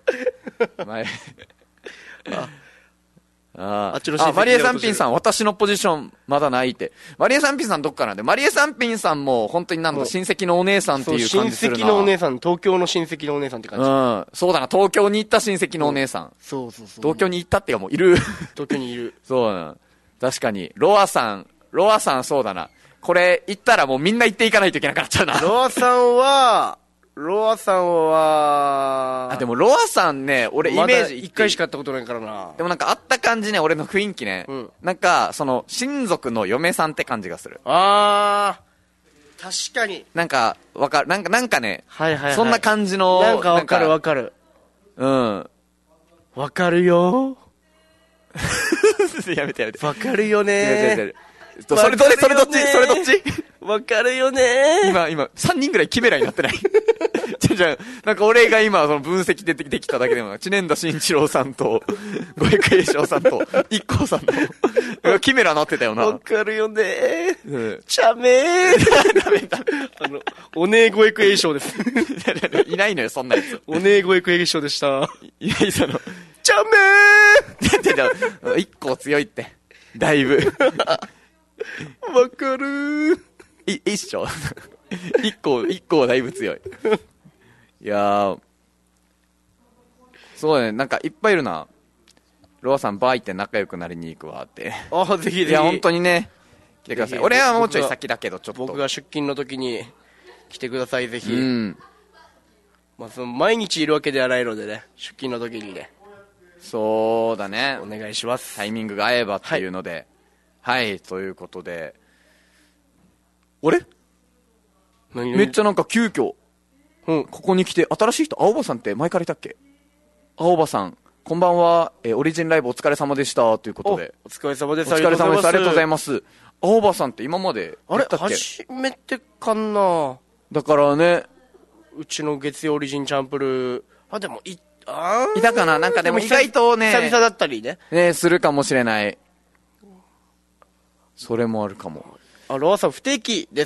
Speaker 1: マリエさんピンさん、私のポジションまだないって。マリエさんピンさんどっかなんで、マリエさんピンさんも本当になんだ、親戚のお姉さんっていう感じするな。
Speaker 2: 親戚のお姉さん、東京の親戚のお姉さんって感じ。
Speaker 1: そうだな、東京に行った親戚のお姉さん。
Speaker 2: そう。
Speaker 1: 東京に行ったっていうかもういる。
Speaker 2: 東京にいる。
Speaker 1: そうだな。確かに。ロアさんそうだな。これ行ったらもうみんな行っていかないといけなくなっちゃうな。
Speaker 2: ロアさんは、
Speaker 1: でもロアさんね、俺イメージ
Speaker 2: 一回しか会ったことないからな。
Speaker 1: でもなんかあった感じね、俺の雰囲気ね。なんか、親族の嫁さんって感じがする。
Speaker 2: 確かに。
Speaker 1: なんか、なんかね、
Speaker 2: はい、
Speaker 1: そんな感じの。
Speaker 2: なんかわかる。わかるよ。
Speaker 1: やめて。
Speaker 2: わかるよね。
Speaker 1: それどっち
Speaker 2: わかるよね。
Speaker 1: 今、3人ぐらいキメラになってない。なんか俺が今、その分析できただけでも、知念田慎一郎さんと、五重栄翔さんと、一光さんの、キメラなってたよな。
Speaker 2: わかるよね。ちゃめー。ダメ。おねえ五重栄翔です。
Speaker 1: いないのよ、そんなやつ。
Speaker 2: おねえ五重栄翔でした。
Speaker 1: いや、ち
Speaker 2: ゃめ
Speaker 1: ー。一光強いって。だいぶ。
Speaker 2: わかるー。
Speaker 1: 一緒一個はだいぶ強い。いやー、そうだね、なんかいっぱいいるな。ロアさんバー行って仲良くなりに行くわって。
Speaker 2: ぜひ。
Speaker 1: いや、本当にね、来てください。俺はもうちょい先だけど、ちょっと。
Speaker 2: 僕が出勤の時に来てください、ぜひ。毎日いるわけではないのでね、出勤の時にね。
Speaker 1: そうだね。
Speaker 2: お願いします。
Speaker 1: タイミングが合えばっていうので。はい、ということで。あれめっちゃなんか急遽、ここに来て、新しい人、青葉さんって前からいたっけ？青葉さん、こんばんは、オリジンライブお疲れ様でした、ということで。
Speaker 2: お疲れ様です。
Speaker 1: お疲れ様です。ありがとうございます。青葉さんって今まで
Speaker 2: あれ初めてかな。
Speaker 1: だからね、
Speaker 2: うちの月曜オリジンチャンプルー、でもい
Speaker 1: たかな。なんかでも意外とね、
Speaker 2: 久々だったりね。
Speaker 1: するかもしれない。それもあるかも。
Speaker 2: ロアさん不定期です。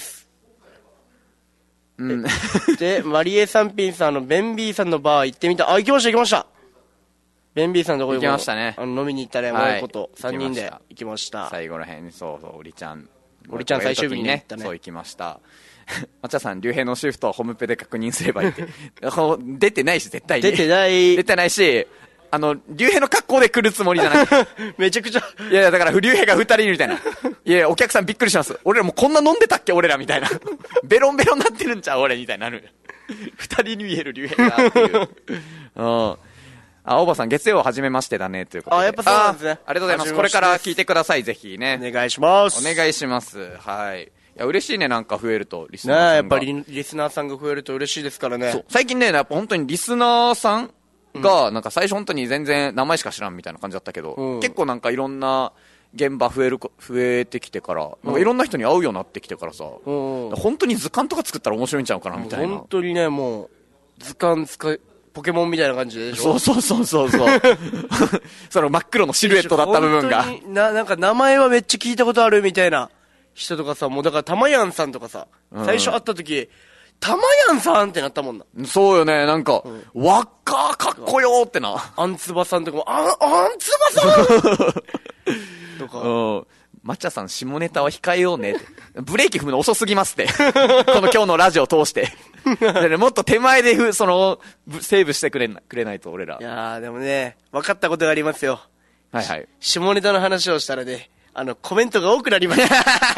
Speaker 2: で、マリエさんピンさん、ベンビーさんのバー行ってみた。行きました。ベンビーさんのとこ
Speaker 1: 行きましたね。
Speaker 2: 飲みに行ったね、もうこと3人で行きました。
Speaker 1: 最後らへんに、オリちゃん
Speaker 2: 最終日にね、
Speaker 1: そう行きました。抹茶さん、竜兵のシフトはホームペで確認すればいいって。出てないし、絶対に。
Speaker 2: 出てない
Speaker 1: し、竜兵の格好で来るつもりじゃない。
Speaker 2: めちゃくちゃ。
Speaker 1: いや、だから、竜兵が2人いるみたいな。いや、お客さんびっくりします。俺らもうこんな飲んでたっけ俺らみたいな。ベロンベロンになってるんちゃう俺みたいになる。2人に見える竜兵がっていう。 あ、大場さん月曜はじめましてだねということで。
Speaker 2: あ、やっぱそうなんですね。
Speaker 1: ありがとうございます。これから聞いてください、ぜひね。
Speaker 2: お願いします。
Speaker 1: お願いします。はい。いや、嬉しいね、なんか増えると、リスナー
Speaker 2: ねえ、
Speaker 1: さんが。
Speaker 2: やっぱりリスナーさんが増えると嬉しいですからね。
Speaker 1: そう。最近ね、やっぱ本当にリスナーさんが、なんか最初本当に全然名前しか知らんみたいな感じだったけど、結構なんかいろんな現場増えてきてから、なんかいろんな人に会うようになってきてからさ、本当に図鑑とか作ったら面白いんちゃうかなみたいな。
Speaker 2: 本当にね、もう、図鑑ポケモンみたいな感じでしょ。
Speaker 1: そうその真っ黒のシルエットだった部分が。
Speaker 2: なんか名前はめっちゃ聞いたことあるみたいな人とかさ、もうだからたまやんさんとかさ、最初会った時、たまやんさんってなったもんな。
Speaker 1: そうよね、なんか、わっかーかっこよーってな。
Speaker 2: あんつばさんとかも、あんつばさんとか。
Speaker 1: 抹茶さん下ネタは控えようねって。ブレーキ踏むの遅すぎますって。この今日のラジオを通して。もっと手前でセーブしてくれないと俺ら。
Speaker 2: いやーでもね、分かったことがありますよ。
Speaker 1: はいはい。
Speaker 2: 下ネタの話をしたらね、コメントが多くなります。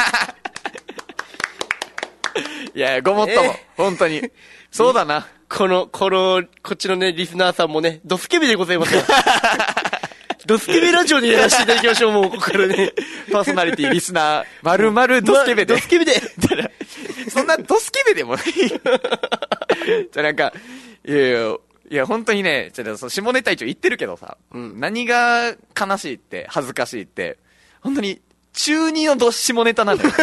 Speaker 1: いや、ごもっとも。本当に。そうだな。
Speaker 2: こっちのね、リスナーさんもね、ドスケベでございますよ。ドスケベラジオでやらせていただきましょう、もう、ここからね。
Speaker 1: パーソナリティ、リスナー、丸々ドスケベで。
Speaker 2: ドスケベで。
Speaker 1: そんなドスケベでもない。じゃ、なんか、いや、本当にね、下ネタ一応言ってるけどさ、何が悲しいって、恥ずかしいって、本当に、中二の下ネタなんだよ。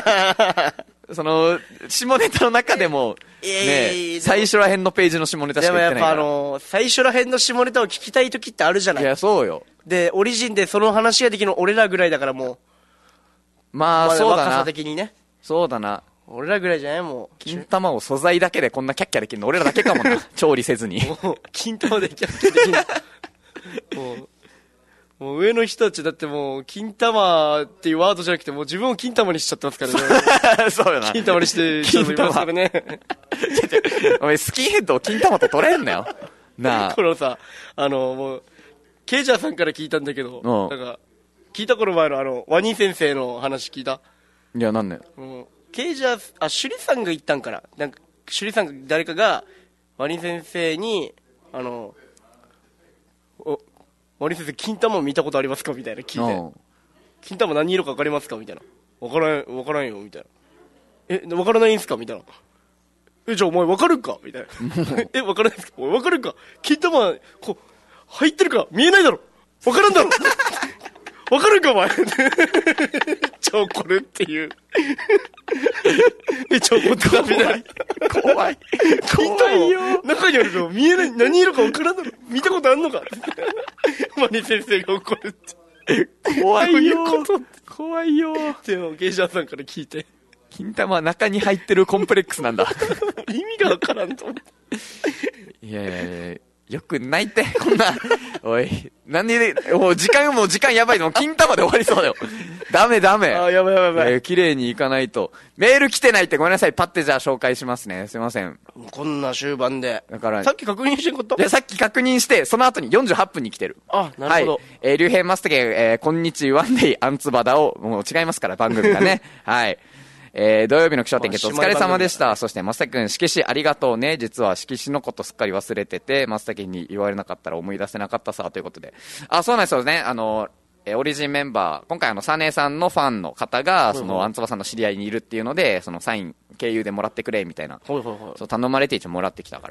Speaker 1: 下ネタの中でも、ね、最初ら辺のページの下ネタしか言ってないから。でもやっぱ
Speaker 2: 最初ら辺の下ネタを聞きたい時ってあるじゃない。
Speaker 1: いや、そうよ。
Speaker 2: で、オリジンでその話ができるの俺らぐらいだからもう。
Speaker 1: まあ、そうだな。
Speaker 2: 若さ的にね。
Speaker 1: そうだな。
Speaker 2: 俺らぐらいじゃないもう。
Speaker 1: 金玉を素材だけでこんなキャッキャできるの俺らだけかもな。調理せずに。
Speaker 2: 金玉でキャッキャできる。もう上の人たちだってもう、金玉っていうワードじゃなくて、もう自分を金玉にしちゃってますからね。そうよな。金玉にして人もいますからね。
Speaker 1: お前スキンヘッドを金玉と取れんなよ。なあ。
Speaker 2: このさ、もう、ケイジャーさんから聞いたんだけど、なんか、聞いた頃前のワニ先生の話聞いた？
Speaker 1: いや、なんね。
Speaker 2: ケイジャー、シュリさんが言ったんかな。なんか、シュリさんが誰かが、ワニ先生に、ワニ先生、金玉見たことありますかみたいな聞いて。金玉何色か分かりますかみたいな。分からんよ、みたいな。分からないんすかみたいな。じゃあお前分かるかみたいな。分からないんすか分かるか金玉、入ってるか見えないだろ分からんだろ分かるかお前超怒るっていう。超怒ってたみたいな。
Speaker 1: 怖い。
Speaker 2: 怖いよ。中にあるの見えない、何色か分からんだろ見たことあんのかマニ先生が怒るって。
Speaker 1: 怖いよ。怖いよ。
Speaker 2: でも、ゲイジャーさんから聞いて。
Speaker 1: 金玉は中に入ってるコンプレックスなんだ。
Speaker 2: 意味が分からんと思って。
Speaker 1: いやいやいや。よくないって、こんな。おい、何で、もう時間やばいの。金玉で終わりそうだよ。ダメ。
Speaker 2: あ、やばい。
Speaker 1: 綺麗にいかないと。メール来てないってごめんなさい。パッてじゃあ紹介しますね。すいません。
Speaker 2: こんな終盤で。
Speaker 1: だから。
Speaker 2: さっき確認してんこと？
Speaker 1: いや、さっき確認して、その後に48分に来てる。
Speaker 2: あ、なるほど。
Speaker 1: はい。竜兵マスタケ、こんにちワンデイアンツバダを、もう違いますから、番組がね。はい。土曜日の気象点結お疲れ様でした。そして、松崎くん、色紙ありがとうね。実は色紙のことすっかり忘れてて、松崎に言われなかったら思い出せなかったさ、ということで。あ、そうなんですよね。オリジンメンバー、今回サネさんのファンの方が、アンツバさんの知り合いにいるっていうので、サイン経由でもらってくれ、みたいな。そう頼まれて一応もらってきたから。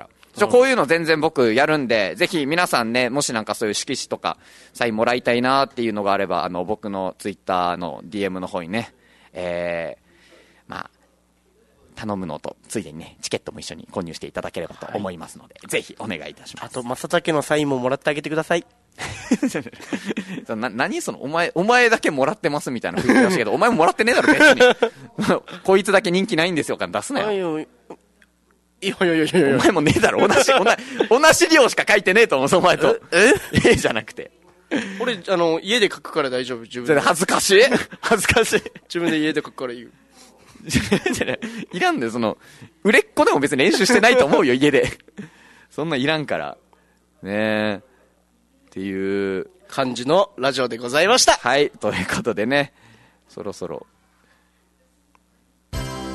Speaker 1: こういうの全然僕やるんで、ぜひ皆さんね、もしなんかそういう色紙とか、サインもらいたいなっていうのがあれば、僕のツイッターの DM の方にね、まあ、頼むのとついでにねチケットも一緒に購入していただければと思いますので、ぜひお願いいたします。
Speaker 2: あと正竹のサインももらってあげてください。
Speaker 1: 何そのお前だけもらってますみたいな風に出したけどお前ももらってねえだろ別にこいつだけ人気ないんですよから出すなよ。
Speaker 2: いや
Speaker 1: お前もねえだろ同じ量しか書いてねえと思うお前とじゃなくて
Speaker 2: 俺家で書くから大丈夫。自分で
Speaker 1: 恥ずかしい
Speaker 2: 自分で家で書くから言う
Speaker 1: いらんだよ売れっ子でも別に練習してないと思うよ家でそんないらんからねえっていう
Speaker 2: 感じのラジオでございました。
Speaker 1: はいということでねそろそろ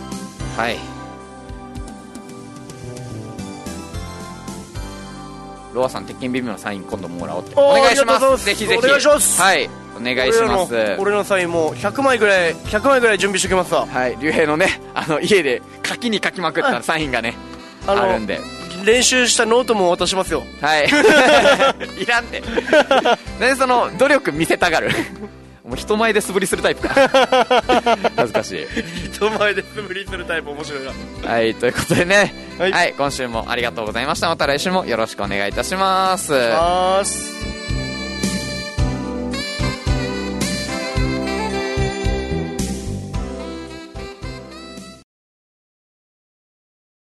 Speaker 1: はいロアさん鉄筋ビビのサイン今度もらおうって
Speaker 2: おー
Speaker 1: お願いしま
Speaker 2: ありがとうございます
Speaker 1: す。ぜひぜひ
Speaker 2: お願いします
Speaker 1: はいお願いします。
Speaker 2: 俺のサインも100枚ぐらい準備しておきますわ。
Speaker 1: はい竜兵のね家で書きまくったサインがねあるんで
Speaker 2: 練習したノートも渡しますよ。
Speaker 1: はいいらんって何その努力見せたがるもう人前で素振りするタイプか恥ずかしい。
Speaker 2: 人前で素振りするタイプ面白いな。
Speaker 1: はいということでね、
Speaker 2: はい
Speaker 1: 今週もありがとうございました。また来週もよろしくお願いいたします。
Speaker 2: ます